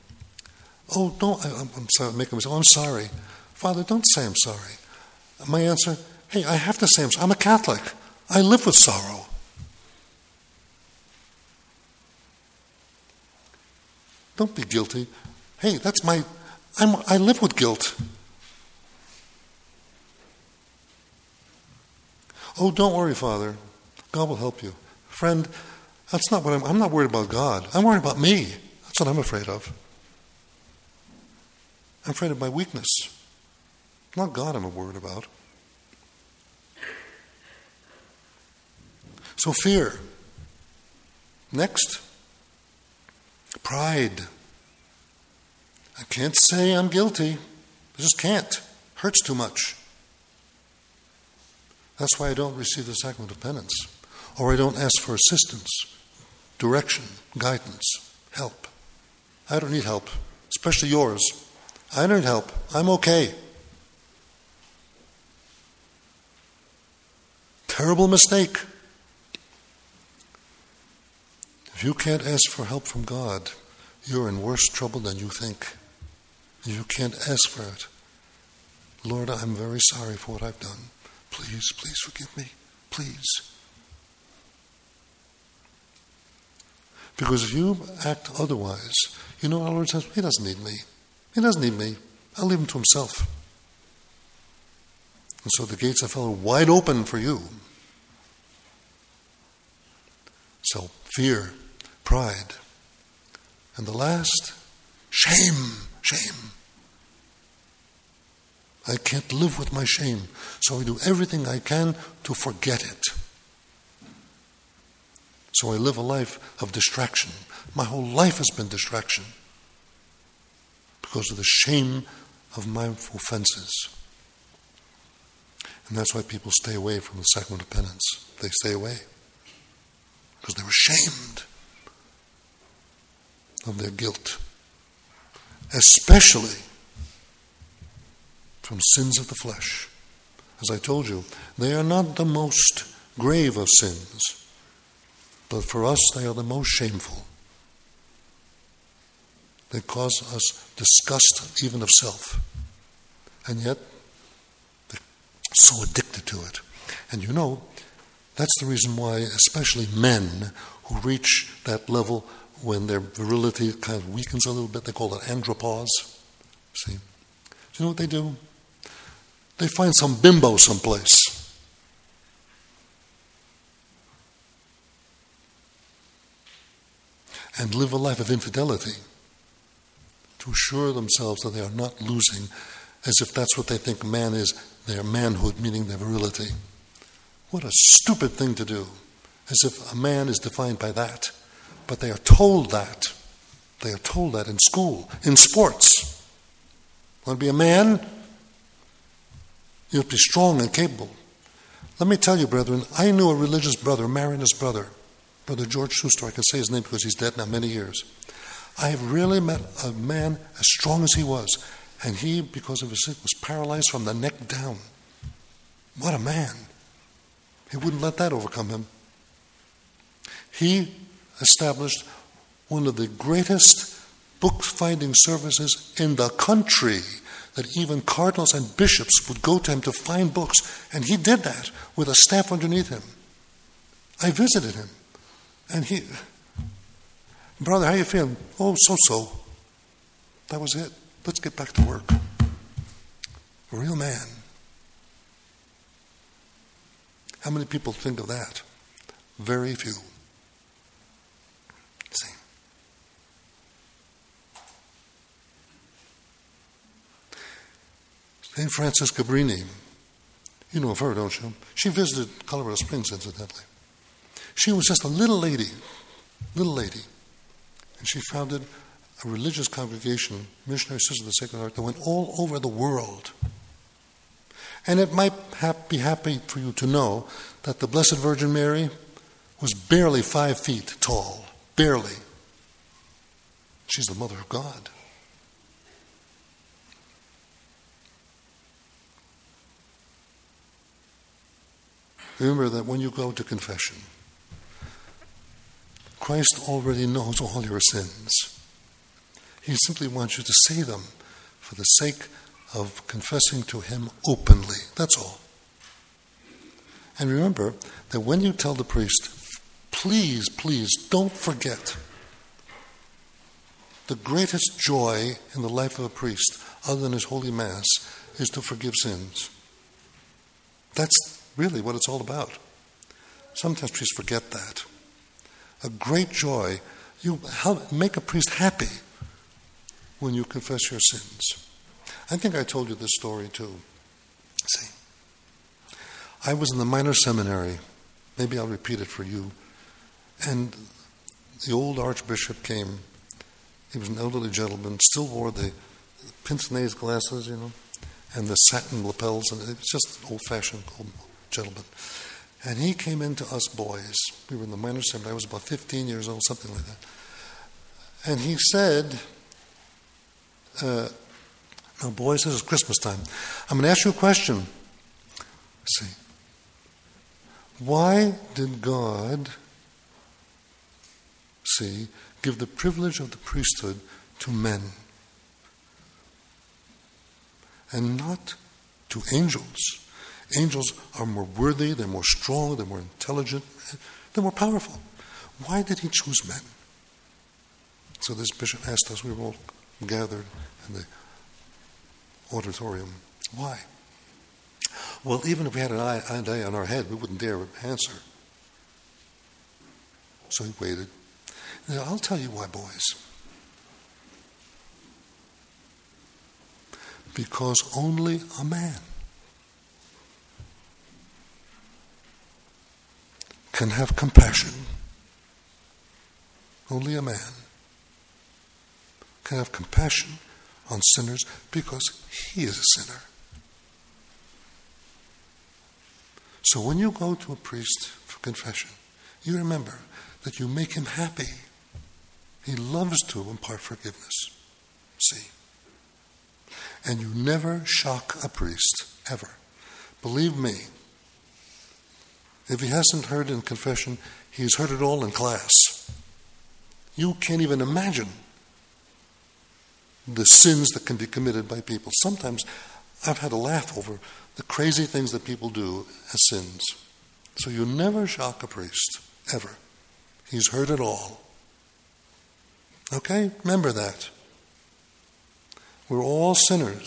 I'm sorry, make a mistake. I'm sorry. Father, don't say I'm sorry. My answer, hey, I have to say I'm sorry. I'm a Catholic. I live with sorrow. Don't be guilty. Hey, I live with guilt. Oh, don't worry, Father. God will help you. Friend, that's not what I'm not worried about God. I'm worried about me. That's what I'm afraid of. I'm afraid of my weakness. Not God I'm worried about. So fear. Next. Pride. I can't say I'm guilty. I just can't. Hurts too much. That's why I don't receive the sacrament of penance. Or I don't ask for assistance, direction, guidance, help. I don't need help, especially yours. I don't need help. I'm okay. Terrible mistake. If you can't ask for help from God, you're in worse trouble than you think. You can't ask for it. Lord, I'm very sorry for what I've done. Please, please forgive me. Please. Because if you act otherwise, you know our Lord says, He doesn't need me. He doesn't need me. I'll leave Him to Himself. And so the gates of hell are wide open for you. So fear, pride. And the last, shame. Shame. I can't live with my shame, so I do everything I can to forget it. So I live a life of distraction. My whole life has been distraction because of the shame of my offenses. And that's why people stay away from the sacrament of penance. They stay away because they're ashamed of their guilt, especially from sins of the flesh. As I told you, they are not the most grave of sins, but for us they are the most shameful. They cause us disgust even of self. And yet, they're so addicted to it. And you know, that's the reason why, especially men who reach that level when their virility kind of weakens a little bit, they call it andropause. See? Do you know what they do? They find some bimbo someplace. and live a life of infidelity to assure themselves that they are not losing, as if that's what they think man is, their manhood, meaning their virility. What a stupid thing to do, as if a man is defined by that. But they are told that. They are told that in school, in sports. Want to be a man? You have to be strong and capable. Let me tell you, brethren, I knew a religious brother, Marionist brother, Brother George Schuster. I can say his name because he's dead now many years. I have rarely met a man as strong as he was. And he, because of his sickness, was paralyzed from the neck down. What a man. He wouldn't let that overcome him. He established one of the greatest book-finding services in the country, that even cardinals and bishops would go to him to find books. And he did that with a staff underneath him. I visited him. And he, brother, how you feeling? Oh, so-so. That was it. Let's get back to work. A real man. How many people think of that? Very few. See. St. Frances Cabrini, you know of her, don't you? She visited Colorado Springs, incidentally. She was just a little lady, and she founded a religious congregation, Missionary Sisters of the Sacred Heart, that went all over the world. And it might be happy for you to know that the Blessed Virgin Mary was barely 5 feet tall. Barely. She's the Mother of God. Remember that when you go to confession, Christ already knows all your sins. He simply wants you to say them for the sake of confessing to Him openly. That's all. And remember that when you tell the priest, please, please don't forget, the greatest joy in the life of a priest, other than his Holy Mass, is to forgive sins. That's really what it's all about. Sometimes priests forget that. A great joy, you make a priest happy when you confess your sins. I think I told you this story too. See, I was in the minor seminary. Maybe I'll repeat it for you. And the old archbishop came. He was an elderly gentleman, still wore the pince-nez glasses, and the satin lapels, and it was just an old-fashioned old gentleman. And he came into us boys. We were in the minor seminary. I was about 15 years old, something like that. And he said, now boys, this is Christmas time. I'm going to ask you a question. See, why did God, give the privilege of the priesthood to men and not to angels? Angels are more worthy, they're more strong, they're more intelligent, they're more powerful. Why did He choose men? So this bishop asked us, we were all gathered in the auditorium. Why? Well, even if we had an eye on our head, we wouldn't dare answer. So he waited. Now, I'll tell you why, boys. Because only a man can have compassion. Only a man can have compassion on sinners because he is a sinner. So when you go to a priest for confession, you remember that you make him happy. He loves to impart forgiveness. See? And you never shock a priest, ever. Believe me, if he hasn't heard in confession, he's heard it all in class. You can't even imagine the sins that can be committed by people. Sometimes I've had to laugh over the crazy things that people do as sins. So you never shock a priest, ever. He's heard it all. Okay? Remember that. We're all sinners.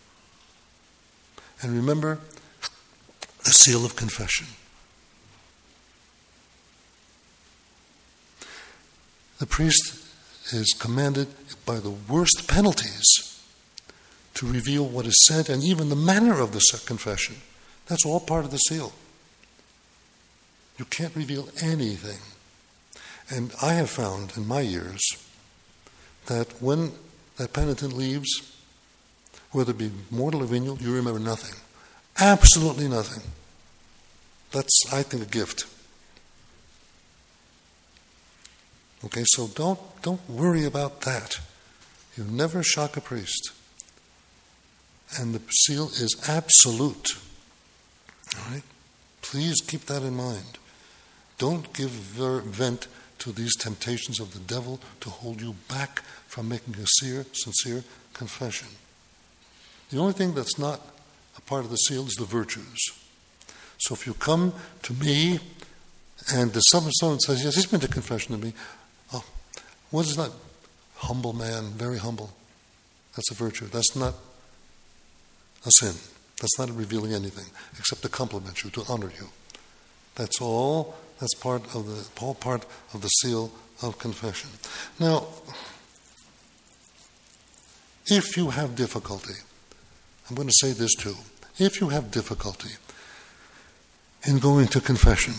And remember the seal of confession. The priest is commanded by the worst penalties to reveal what is said and even the manner of the confession. That's all part of the seal. You can't reveal anything. And I have found in my years that when that penitent leaves, whether it be mortal or venial, you remember nothing. Absolutely nothing. That's, I think, a gift. Okay, so don't worry about that. You never shock a priest. And the seal is absolute. All right? Please keep that in mind. Don't give vent to these temptations of the devil to hold you back from making a sincere confession. The only thing that's not a part of the seal is the virtues. So if you come to me and someone says, yes, he's been to confession to me, oh, what is that? Humble man, very humble. That's a virtue. That's not a sin. That's not revealing anything except to compliment you, to honor you. That's all. That's part of the seal of confession. Now, if you have difficulty, I'm going to say this too. If you have difficulty in going to confession,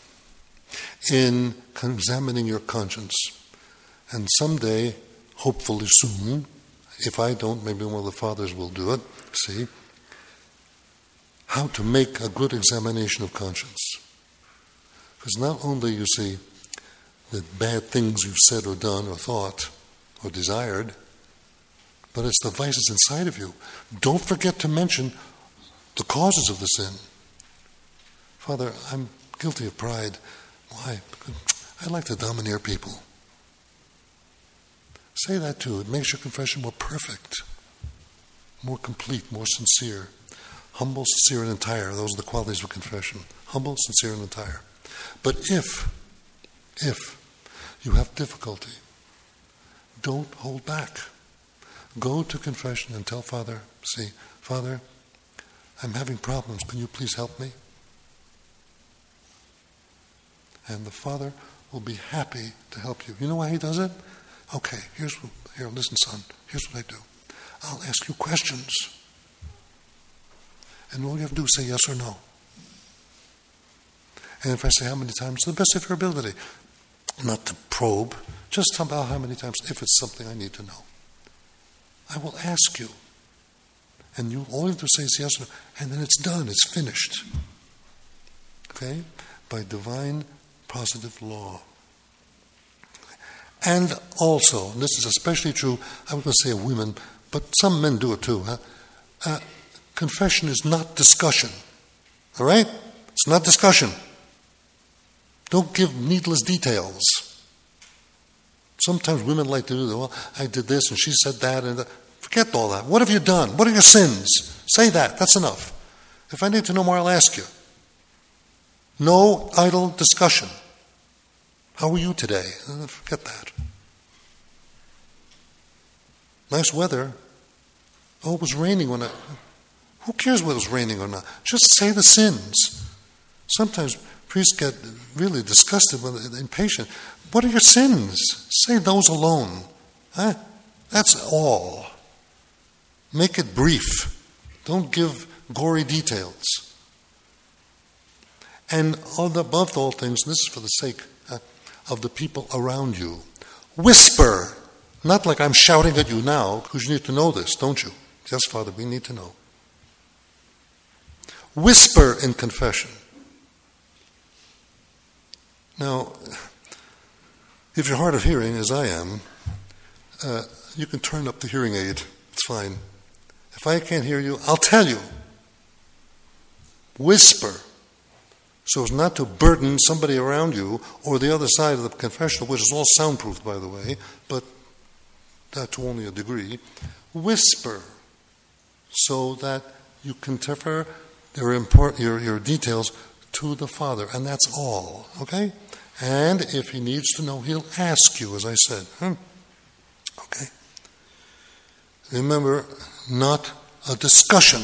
in examining your conscience, and someday, hopefully soon, if I don't, maybe one of the fathers will do it, see, how to make a good examination of conscience. Because not only, you see, the bad things you've said or done or thought or desired, but it's the vices inside of you. Don't forget to mention the causes of the sin. Father, I'm guilty of pride. Why? Because I like to domineer people. Say that too. It makes your confession more perfect, more complete, more sincere. Humble, sincere, and entire. Those are the qualities of confession. Humble, sincere, and entire. But if you have difficulty, don't hold back. Go to confession and tell Father, see, Father, I'm having problems. Can you please help me? And the Father will be happy to help you. You know why he does it? Okay, here, listen, son. Here's what I do. I'll ask you questions. And all you have to do is say yes or no. And if I say how many times, to the best of your ability. Not to probe, just tell about how many times, if it's something I need to know. I will ask you. And all you have to say is yes or no. And then it's done, it's finished. Okay? By divine positive law. And also, and this is especially true, I was going to say of women, but some men do it too. Confession is not discussion. All right? It's not discussion. Don't give needless details. Sometimes women like to do that. Well, I did this and she said that and that. Forget all that. What have you done? What are your sins? Say that. That's enough. If I need to know more, I'll ask you. No idle discussion. How are you today? Forget that. Nice weather. Oh, it was raining when who cares whether it was raining or not? Just say the sins. Sometimes priests get really disgusted when they're impatient. What are your sins? Say those alone. That's all. Make it brief. Don't give gory details. And above all things, and this is for the sake of the people around you, whisper. Not like I'm shouting at you now, because you need to know this, don't you? Yes, Father, we need to know. Whisper in confession. Now, if you're hard of hearing, as I am, you can turn up the hearing aid. It's fine. If I can't hear you, I'll tell you. Whisper, so as not to burden somebody around you or the other side of the confessional, which is all soundproof, by the way, but that to only a degree. Whisper, so that you can defer your details to the Father, and that's all, okay? And if he needs to know, he'll ask you, as I said. Okay? Remember, not a discussion.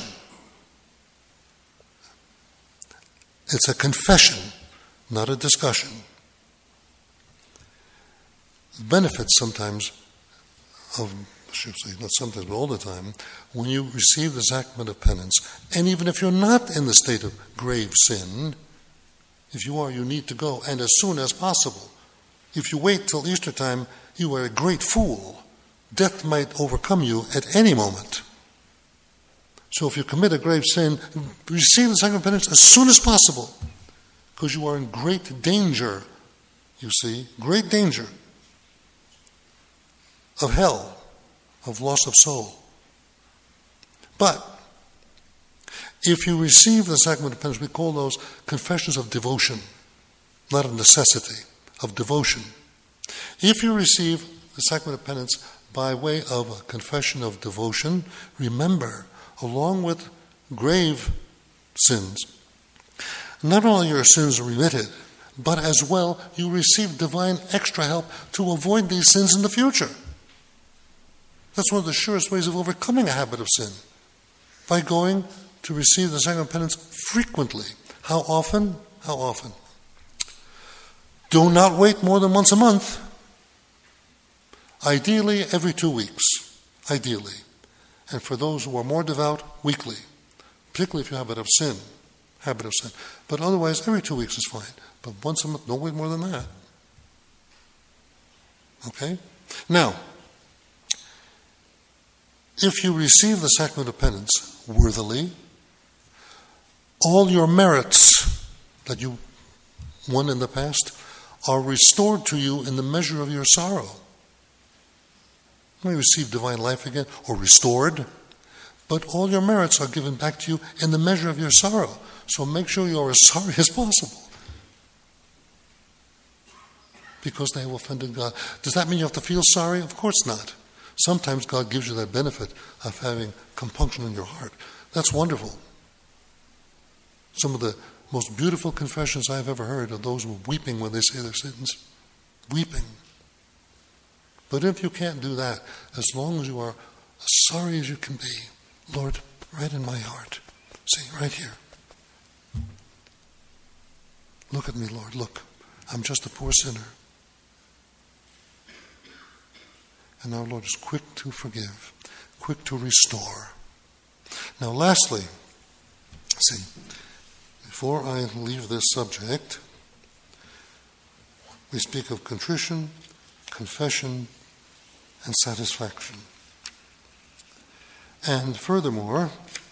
It's a confession, not a discussion. benefits sometimes of, I should say, not sometimes, but all the time, when you receive the sacrament of penance, and even if you're not in the state of grave sin, if you are, you need to go, and as soon as possible. If you wait till Easter time, you are a great fool. Death might overcome you at any moment. So if you commit a grave sin, receive the sacrament of penance as soon as possible, because you are in great danger, you see, great danger of hell, of loss of soul. But if you receive the sacrament of penance, we call those confessions of devotion, not of necessity, of devotion. If you receive the sacrament of penance by way of a confession of devotion, remember, along with grave sins, not only your sins are remitted, but as well you receive divine extra help to avoid these sins in the future. That's one of the surest ways of overcoming a habit of sin, by going to receive the sacrament of penance frequently. How often? How often? Do not wait more than once a month. Ideally, every 2 weeks. Ideally. And for those who are more devout, weekly. Particularly if you have a habit of sin. But otherwise, every 2 weeks is fine. But once a month, don't wait more than that. Okay? Now, if you receive the sacrament of penance worthily, all your merits that you won in the past are restored to you in the measure of your sorrow. You may receive divine life again, or restored, but all your merits are given back to you in the measure of your sorrow. So make sure you are as sorry as possible, because they have offended God. Does that mean you have to feel sorry? Of course not. Sometimes God gives you that benefit of having compunction in your heart. That's wonderful. Some of the most beautiful confessions I've ever heard are those who are weeping when they say their sins. Weeping. But if you can't do that, as long as you are as sorry as you can be, Lord, right in my heart. See, right here. Look at me, Lord, look. I'm just a poor sinner. And our Lord is quick to forgive, quick to restore. Now, lastly, see, before I leave this subject, we speak of contrition, confession, and satisfaction. And furthermore,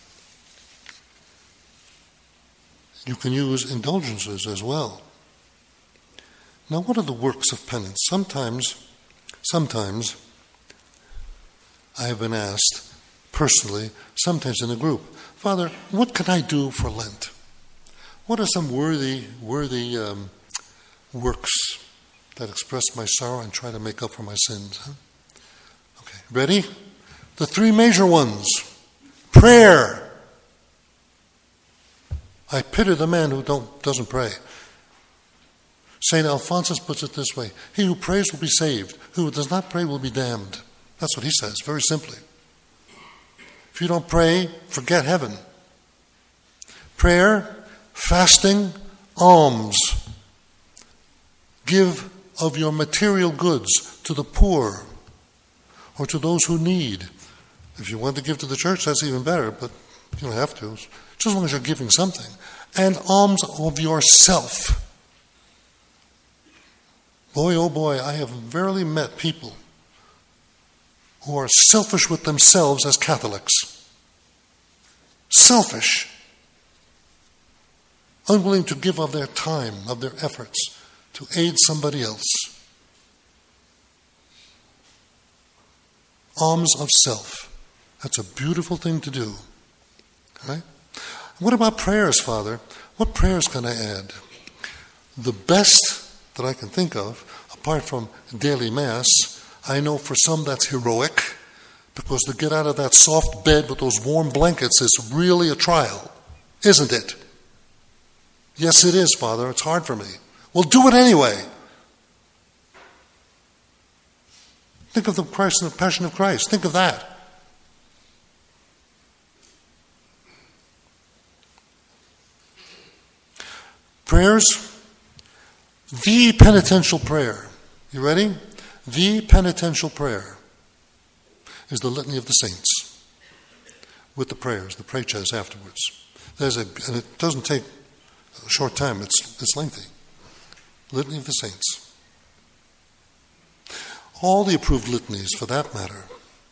you can use indulgences as well. Now, what are the works of penance? Sometimes I have been asked personally, sometimes in a group, Father, what can I do for Lent? What are some worthy works that express my sorrow and try to make up for my sins? Huh? Okay, ready? The 3 major ones. Prayer. I pity the man who doesn't pray. St. Alphonsus puts it this way: he who prays will be saved, who does not pray will be damned. That's what he says, very simply. If you don't pray, forget heaven. Prayer, fasting, alms. Give of your material goods to the poor or to those who need. If you want to give to the church, that's even better, but you don't have to, just as long as you're giving something. And alms of yourself. Boy, oh boy, I have rarely met people who are selfish with themselves as Catholics. Selfish. Unwilling to give of their time, of their efforts, to aid somebody else. Alms of self. That's a beautiful thing to do. Right? What about prayers, Father? What prayers can I add? The best that I can think of, apart from daily Mass, I know for some that's heroic, because to get out of that soft bed with those warm blankets is really a trial, isn't it? Yes, it is, Father. It's hard for me. Well, do it anyway. Think of the Christ and the Passion of Christ. Think of that. Prayers, the penitential prayer. You ready? The penitential prayer is the Litany of the Saints with the prayers, the preces afterwards. And it doesn't take a short time, it's lengthy. Litany of the Saints. All the approved litanies, for that matter.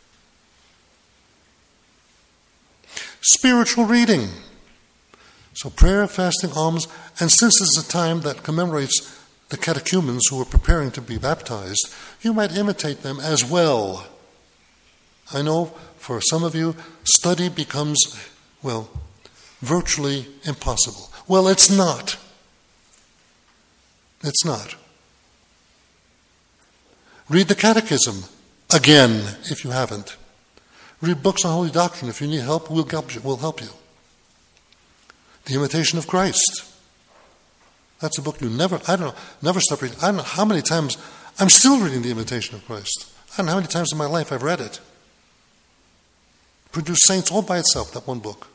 Spiritual reading. So prayer, fasting, alms, and since it's a time that commemorates the catechumens who are preparing to be baptized, you might imitate them as well. I know for some of you, study becomes, virtually impossible. Well, it's not. It's not. Read the Catechism again if you haven't. Read books on holy doctrine. If you need help, we'll help you. The Imitation of Christ. That's a book never stop reading. I don't know how many times, I'm still reading The Imitation of Christ. I don't know how many times in my life I've read it. Produced Saints all by itself, that one book.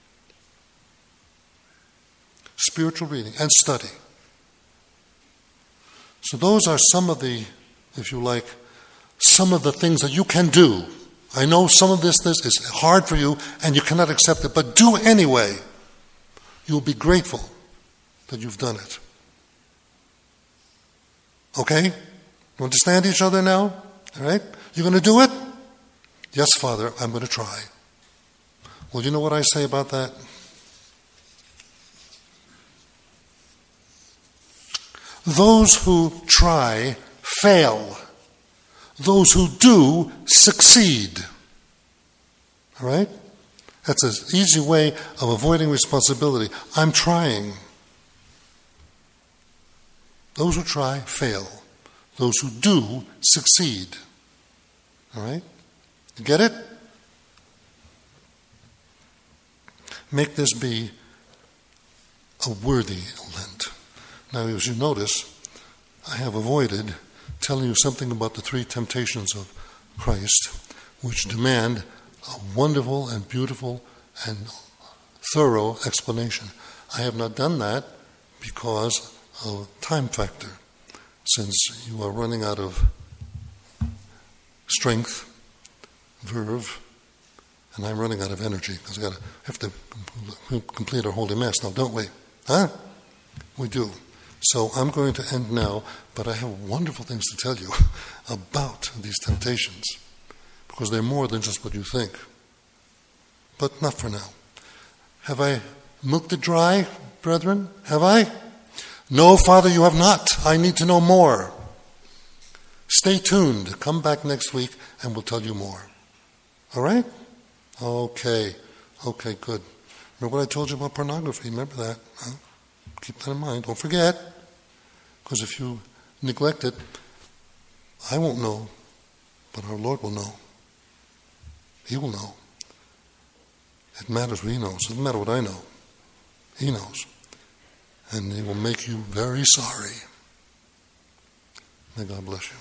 Spiritual reading and study. So those are some of the, if you like, some of the things that you can do. I know some of this is hard for you and you cannot accept it, but do anyway. You'll be grateful that you've done it. Okay? You understand each other now? All right? You're going to do it? Yes, Father, I'm going to try. Well, you know what I say about that? Those who try fail. Those who do succeed. All right? That's an easy way of avoiding responsibility. I'm trying. Those who try fail. Those who do succeed. All right? You get it? Make this be a worthy Lent. Now, as you notice, I have avoided telling you something about the three temptations of Christ, which demand a wonderful and beautiful and thorough explanation. I have not done that because of time factor, since you are running out of strength, verve, and I'm running out of energy because I have to complete our Holy Mass now, don't we? Huh? We do. So I'm going to end now, but I have wonderful things to tell you about these temptations, because they're more than just what you think. But not for now. Have I milked it dry, brethren? Have I? No, Father, you have not. I need to know more. Stay tuned. Come back next week and we'll tell you more. All right? Okay, good. Remember what I told you about pornography? Remember that? Huh? Keep that in mind. Don't forget. Because if you neglect it, I won't know, but our Lord will know. He will know. It matters what He knows. It doesn't matter what I know. He knows. And He will make you very sorry. May God bless you.